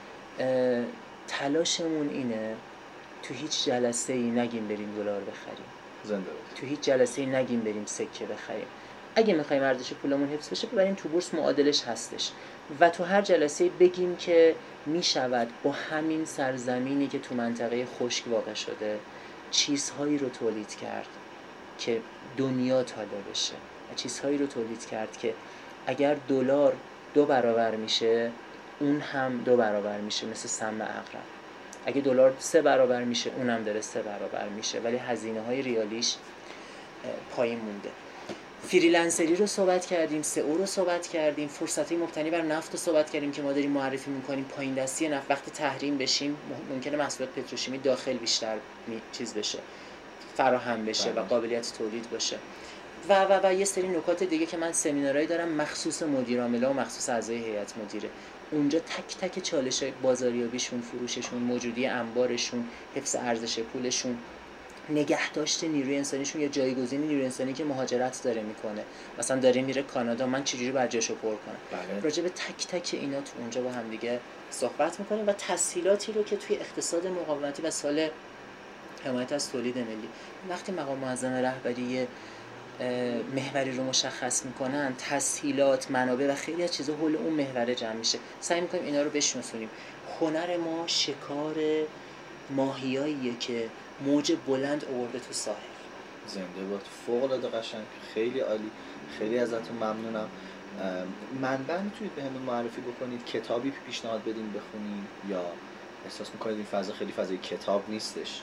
B: تلاشمون اینه تو هیچ جلسه‌ای نگیم بریم دلار بخریم،
A: زنده باد.
B: تو هیچ جلسه‌ای نگیم بریم سکه بخریم. اگه می‌خوایم ارزش پولمون حفظ بشه ببریم تو بورس، معادلش هستش. و تو هر جلسه‌ای بگیم که میشود با همین سرزمینی که تو منطقه خشک واقع شده چیزهایی رو تولید کرد که دنیا طالع بشه و چیزهایی رو تولید کرد که اگر دلار 2 برابر میشه اون هم 2 برابر میشه، مثل سم عقرب. اگه دلار 3 برابر میشه اونم داره 3 برابر میشه، ولی هزینه‌های ریالیش پایین مونده. فریلنسری رو صحبت کردیم، سئو رو صحبت کردیم، فرصت‌های مبتنی بر نفت رو صحبت کردیم که ما داریم معرفی می‌کنیم. پایین دستی نفت وقتی تحریم بشیم ممکنه محصولات پتروشیمی داخل بیشتر چیز بشه، فراهم بشه و قابلیت تولید باشه و یه سری نکات دیگه که من سمینارهایی دارم مخصوص مدیر عاملا و مخصوص اعضای هیئت مدیره. اونجا تک تک چالش بازاریابیشون، فروششون، موجودی انبارشون، حفظ ارزش پولشون، نگه داشته نیروی انسانیشون یا جایگزین نیروی انسانی که مهاجرت داره میکنه، مثلا داره میره کانادا، من چجوری باید جاشو پر کنم. راجع به تک تک اینا تو اونجا با هم دیگه صحبت میکنیم و تسهیلاتی رو که توی اقتصاد مقاومتی و سال حمایت از تولید ملی وقتی مقام معظم رهبری محوری رو مشخص میکنن، تسهیلات، منابع و خیلی از چیزا حول اون محور جمع میشه. سعی میکنیم اینا رو بشناسونیم. هنر ما شکار ماهیاییه که موج بلند آورده تو ساحل.
A: زنده باد. فوق العاده قشنگ، خیلی عالی، خیلی ازتون ممنونم. منبع میتونید بهمون معرفی بکنید؟ کتابی پیشنهاد بدین بخونیم یا احساس میکنید این فضا خیلی فضای کتاب نیستش؟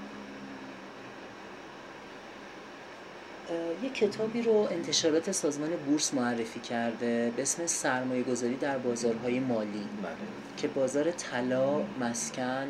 B: یک کتابی رو انتشارات سازمان بورس معرفی کرده به اسم سرمایه‌گذاری در بازارهای مالی که بازار طلا، مسکن،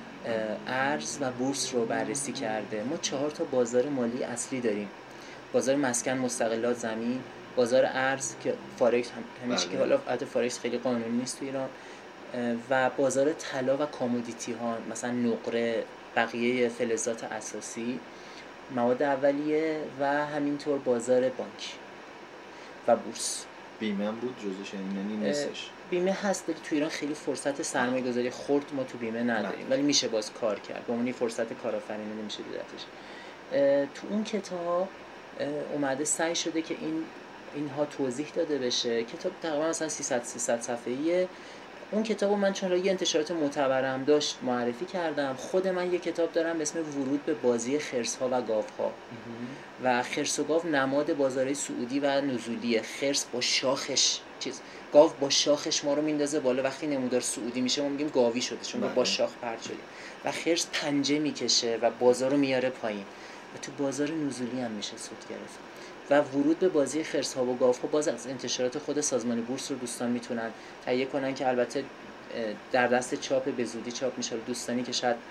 B: ارز و بورس رو بررسی کرده. ما 4 تا بازار مالی اصلی داریم: بازار مسکن، مستقلات زمین، بازار ارز که فارکس همیشه که حالا البته فارکس خیلی قانونی نیست تو ایران، و بازار طلا و کامودیتی ها مثلا نقره، بقیه فلزات اساسی، مواد اولیه و همینطور بازار بانک و بورس.
A: بیمه هم بود جزوش؟ یعنی نیستش؟
B: بیمه هست ولی تو ایران خیلی فرصت سرمایه گذاری خرد ما تو بیمه نداریم ولی میشه باز کار کرد، به عنوان فرصت کارآفرینی نمیشه دیدتش. تو اون کتاب اومده سعی شده که اینها توضیح داده بشه. کتاب تقریبا مثلا 300 صفحه‌ایه. اون کتابو من چون یه انتشارات معتبرم داشت معرفی کردم. خود من یه کتاب دارم به اسم ورود به بازی خرس‌ها و گاوها و خرس و گاو نماد بازارهای سعودی و نزولیه. خرس با شاخش گاو با شاخش ما رو میندازه بالا، وقتی نمودار سعودی میشه ما میگیم گاوی شده چون با شاخ پرت شده، و خرس پنجه میکشه و بازار رو میاره پایین و تو بازار نزولی هم میشه سود گرفت. و ورود به بازی خرس‌ها و گاوها باز از انتشارات خود سازمان بورس رو دوستان میتونن تهیه کنن که البته در دست چاپ به زودی چاپ میشه. دوستانی که شاید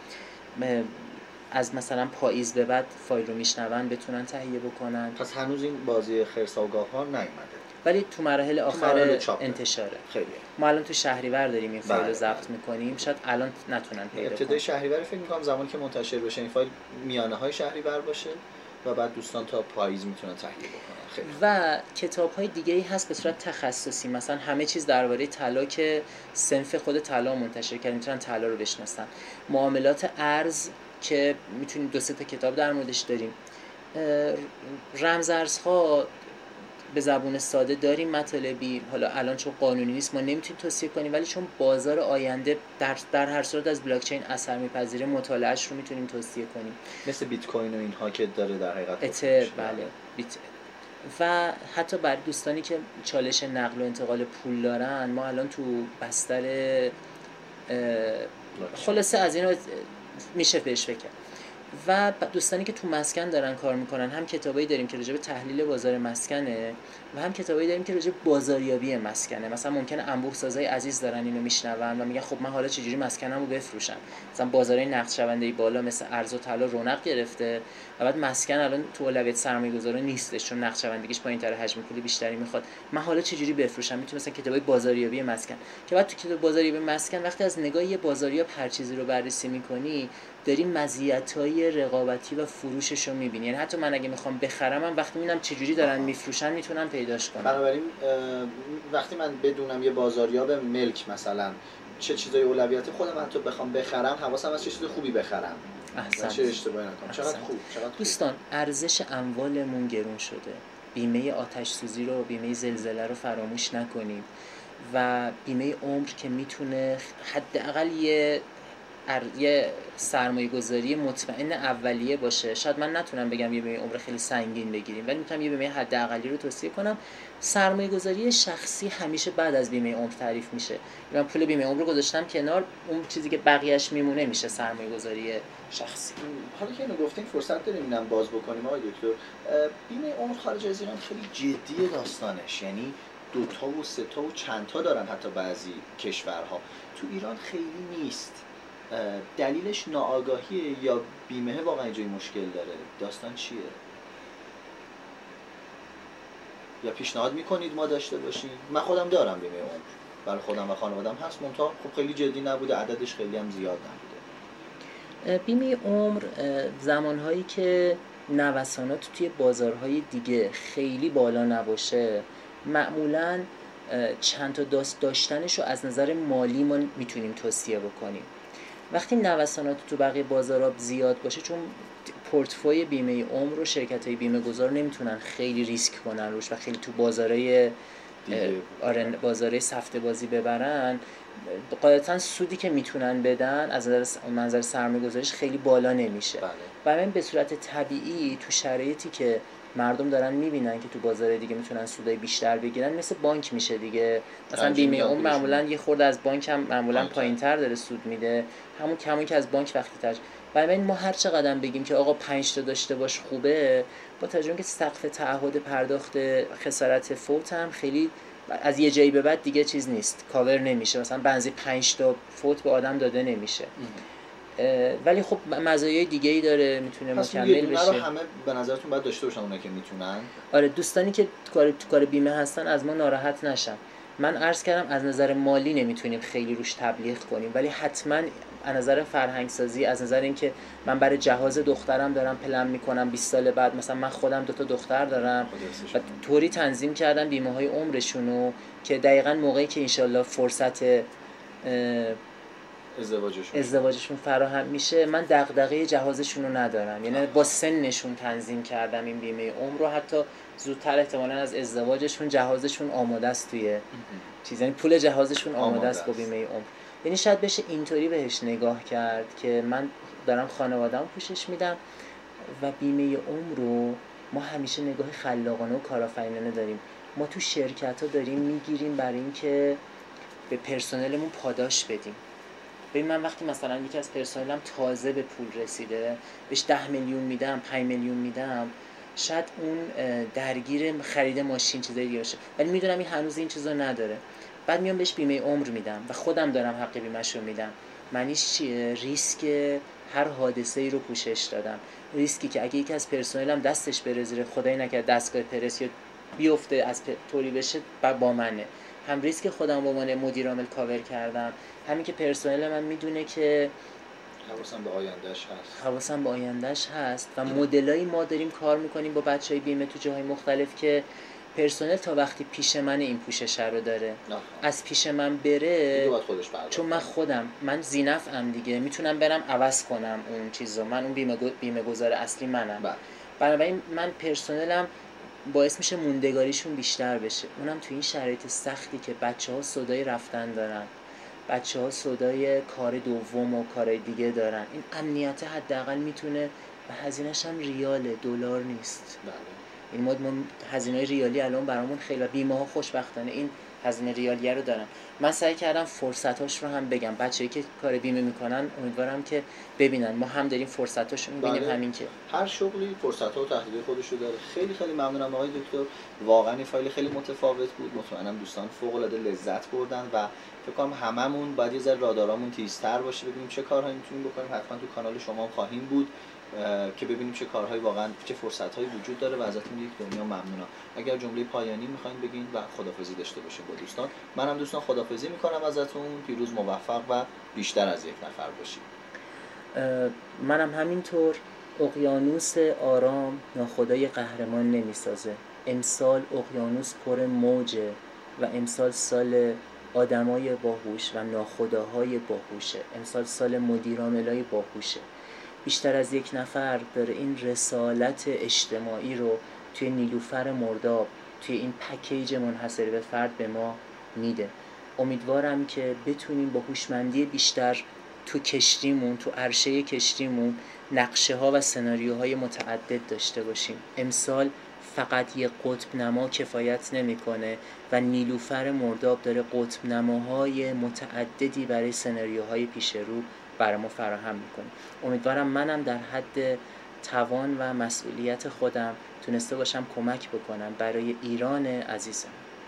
B: از مثلا پاییز به بعد فایل رو میشنون بتونن تهیه بکنن.
A: پس هنوز این بازی خرس‌ها و گاوها نیومده
B: ولی تو مراحل آخر انتشاره.
A: خیلی
B: ما الان تو شهریور داریم این فایل رو ضبط میکنیم، شاید الان نتونن پیدا کنن.
A: ابتدای شهریور فکر میکنم زمانی که منتشر بشه این فایل میانه های شهریور باشه و بعد دوستان تا پاییز میتونن تهیه بکنن. خیلی.
B: و کتاب‌های دیگه‌ای هست به صورت تخصصی، مثلا همه چیز درباره طلا که صنف خود طلا منتشر کردیم، میتونن طلا رو بشناسن. معاملات ارز که میتونید 2-3 تا کتاب در موردش داریم. رمزارزها به زبون ساده داریم مطالبی، حالا الان چون قانونی نیست ما نمیتونیم توصیه کنیم، ولی چون بازار آینده در هر صورت از بلاک چین اثر میپذیره مطالعهش رو میتونیم توصیه کنیم،
A: مثل بیت کوین و اینها که داره در حقیقت
B: اتر. بله بیت. و حتی برای دوستانی که چالش نقل و انتقال پول دارن، ما الان تو بستر خلاصه از اینا میشه بهش فکر کرد. و دوستانی که تو مسکن دارن کار میکنن، هم کتابایی داریم که راجع به تحلیل بازار مسکنه و هم کتابایی داریم که راجع به بازاریابی مسکنه. مثلا ممکنه انبوه سازای عزیز دارن اینو میشنون و میگن خب من حالا چجوری مسکنمو بفروشم. مثلا بازارهای نقد شونده‌ای بالا مثل ارز و طلا رونق گرفته و بعد مسکن الان تو اولویت سرمایه‌گذارا نیستش چون نقد شوندگیش پایین‌تر، حجم پول بیشتری میخواد. من حالا چجوری بفروشم؟ میتونه مثلا کتابای بازاریابی مسکن که بعد تو کتاب بازاریابی مسکن وقتی از نگاه یه بازاریاب هر چیزی رو بررسی می‌کنی، داری مزیت‌های رقابتی و فروشش رو می‌بینی. یعنی حتی من اگه میخوام بخرم، من وقتی می‌بینم چه جوری دارن می‌فروشن میتونم پیداش کنم.
A: بنابراین وقتی من بدونم یه بازاریاب ملک مثلا چه چیزای اولویت خودم حتی بخوام بخرم، حواسم از چه چیز خوبی بخرم.
B: احسنت.
A: چه اشتباهی نکنم. چقدر خوب، چقدر خوب.
B: دوستان ارزش اموالمون گرون شده. بیمه آتش سوزی رو، بیمه زلزله رو فراموش نکنیم و بیمه عمر که میتونه حداقل یه سرمایه گذاری مطمئن اولیه باشه. شاید من نتونم بگم یه بیمه عمر خیلی سنگین بگیریم، ولی میتونم یه بیمه حداقلی رو توصیه کنم. سرمایه گذاری شخصی همیشه بعد از بیمه عمر تعریف میشه. من پول بیمه عمر رو گذاشتم کنار، اون چیزی که بقیه‌اش میمونه میشه سرمایه گذاری شخصی.
A: حالا که اینو گفتین فرصت داریم اینم باز بکنیم آقای دکتر. بیمه عمر خارج از ایران خیلی جدیه داستانش، یعنی 2 تا و 3 تا و چند تا دارن حتی بعضی کشورها. تو ایران خیلی نیست. دلیلش ناآگاهیه یا بیمه واقعا جای مشکل داره؟ داستان چیه؟ یا پیشنهاد میکنید ما داشته باشیم؟ من خودم دارم بیمه عمر، برای خودم و خانوادم هست، منتها خب خیلی جدی نبوده، عددش خیلی هم زیاد نبوده.
B: بیمه عمر زمانهایی که نوسانات توی بازارهای دیگه خیلی بالا نباشه، معمولاً چند تا داشتنش رو از نظر مالی ما میتونیم توصیه بکنیم. وقتی نوسانات تو بقیه بازارها زیاد باشه، چون پورتفوی بیمه عمر رو شرکت‌های بیمه گذار نمیتونن خیلی ریسک کنن روش و خیلی تو بازارهای سفته بازی ببرن، قاعدتاً سودی که میتونن بدن از منظر سرمایه‌گذاریش خیلی بالا نمیشه. برای این به صورت طبیعی تو شرایطی که مردم دارن میبینن که تو بازار دیگه میتونن سودای بیشتر بگیرن، مثل بانک میشه دیگه. مثلا بیمه عمر معمولا یه خورده از بانک هم معمولا پایینتر داره سود میده، همون کمون که از بانک وقتی برای این ما هر چقدر بگیم که آقا 5 تا داشته باش خوبه، با توجه که سقف تعهد پرداخت خسارت فوت هم خیلی از یه جایی به بعد دیگه چیز نیست، کاور نمیشه. مثلا بنزی 5 تا فوت به آدم داده نمیشه. ولی خب مزایای دیگه‌ای داره، میتونه مکمل بشه.
A: رو همه به نظرتون باید داشته باشن اونایی که میتونن؟
B: آره، دوستانی که تو کار بیمه هستن از ما ناراحت نشن. من عرض کردم از نظر مالی نمیتونیم خیلی روش تبلیغ کنیم، ولی حتما از نظر فرهنگ سازی، از نظر اینکه من برای جهاز دخترم دارم پلن میکنم 20 سال بعد، مثلا من خودم 2 تا دختر دارم و طوری تنظیم کردم بیمه های عمرشونو که دقیقاً موقعی که انشالله فرصت ازدواجشون فراهم میشه، من دغدغه جهازشون رو ندارم. یعنی با سنشون تنظیم کردم این بیمه عمر رو، حتی زودتر احتمالاً از ازدواجشون جهازشون آماده است توی چیز، یعنی پول جهازشون آماده است با بیمه عمر. یعنی شاید بشه اینطوری بهش نگاه کرد که من دارم خانواده‌ام پوشش میدم و بیمه عمر رو ما همیشه نگاه خلاقانه و کارآفرینانه داریم. ما تو شرکت‌ها داریم میگیریم برای اینکه به پرسنلمون پاداش بدیم. ببین من وقتی مثلا یکی از پرسنلم تازه به پول رسیده، بهش 10 میلیون میدم، 5 میلیون میدم، شاید اون درگیر خرید ماشین چیزای دیگه باشه، ولی میدونم این هنوز این چیزا نداره. بعد میام بهش بیمه عمر میدم و خودم دارم حق بیمه‌ش رو میدم. معنیش چیه؟ ریسک هر حادثه‌ای رو پوشش دادم. ریسکی که اگه یکی از پرسنلم دستش بره زیر، خدای نکرد دستگاه پرس یا بیفته از طوری بشه، با منه. هم ریسک خودم به عنوان مدیر عامل کاور کردم، همین که پرسنل من میدونه که حواسم به آیندهش هست و مدلایی ما داریم کار میکنیم با بچهای بیمه تو جاهای مختلف که پرسنل تا وقتی پیش من این پوشش رو داره، از پیش من بره چون من ذینفعم دیگه، میتونم برم عوض کنم اون چیزو. من اون بیمه گذار اصلی منم. بنابراین من پرسنلم باعث میشه موندگاریشون بیشتر بشه، اونم تو این شرایط سختی که بچه‌ها صدای رفتن دارن، بچه‌ها صدای کار دوم و کار دیگه دارن. این امنیت حداقل میتونه و هزینه‌ش هم ریاله، دلار نیست. این ما هزینه ریالی الان برامون خیلی، بیمه‌ها خوشبختانه این هزینه ریالیه رو دارن. من سعی کردم فرصتاش رو هم بگم، بچه‌ای که کار بیمه میکنن امیدوارم که ببینن ما هم داریم فرصتاش رو میبینیم. همین که
A: هر شغلی فرصت‌ها و تهدیدهای خودش رو داره. خیلی خیلی ممنونم آقای دکتر، واقعا این فایل خیلی متفاوت بود، مطمئنم دوستان فوق‌العاده لذت بردن و فکر کنم هممون باید یه ذره رادارامون تیزتر باشه، ببینیم چه کارهایی میتونیم بکنیم. حتما تو کانال شما هم خواهیم بود که ببینیم چه کارهایی واقعا چه فرصت‌هایی وجود داره و ازتون یک دنیا ممنونم. اگر جمله پایانی می‌خواید بگین و خداحافظی داشته باشیم با دوستان. منم دوستان خداحافظی می‌کنم ازتون. پیروز، موفق و بیشتر از یک نفر باشید.
B: منم همینطور. اقیانوس آرام ناخدای قهرمان نمیسازه. امسال اقیانوس پر موجه و امسال سال آدمای باهوش و ناخداهای باهوشه. امسال سال مدیرعاملای باهوشه. بیشتر از یک نفر داره این رسالت اجتماعی رو توی نیلوفر مرداب، توی این پکیج منحصر به فرد به ما میده. امیدوارم که بتونیم با هوشمندی بیشتر تو کشتیمون، تو عرشه کشتیمون نقشه ها و سناریوهای متعدد داشته باشیم. امسال فقط یه قطب نما کفایت نمیکنه و نیلوفر مرداب داره قطب نماهای متعددی برای سناریوهای پیش رو برای ما فراهم میکنه. امیدوارم منم در حد توان و مسئولیت خودم تونسته باشم کمک بکنم برای ایران عزیزم.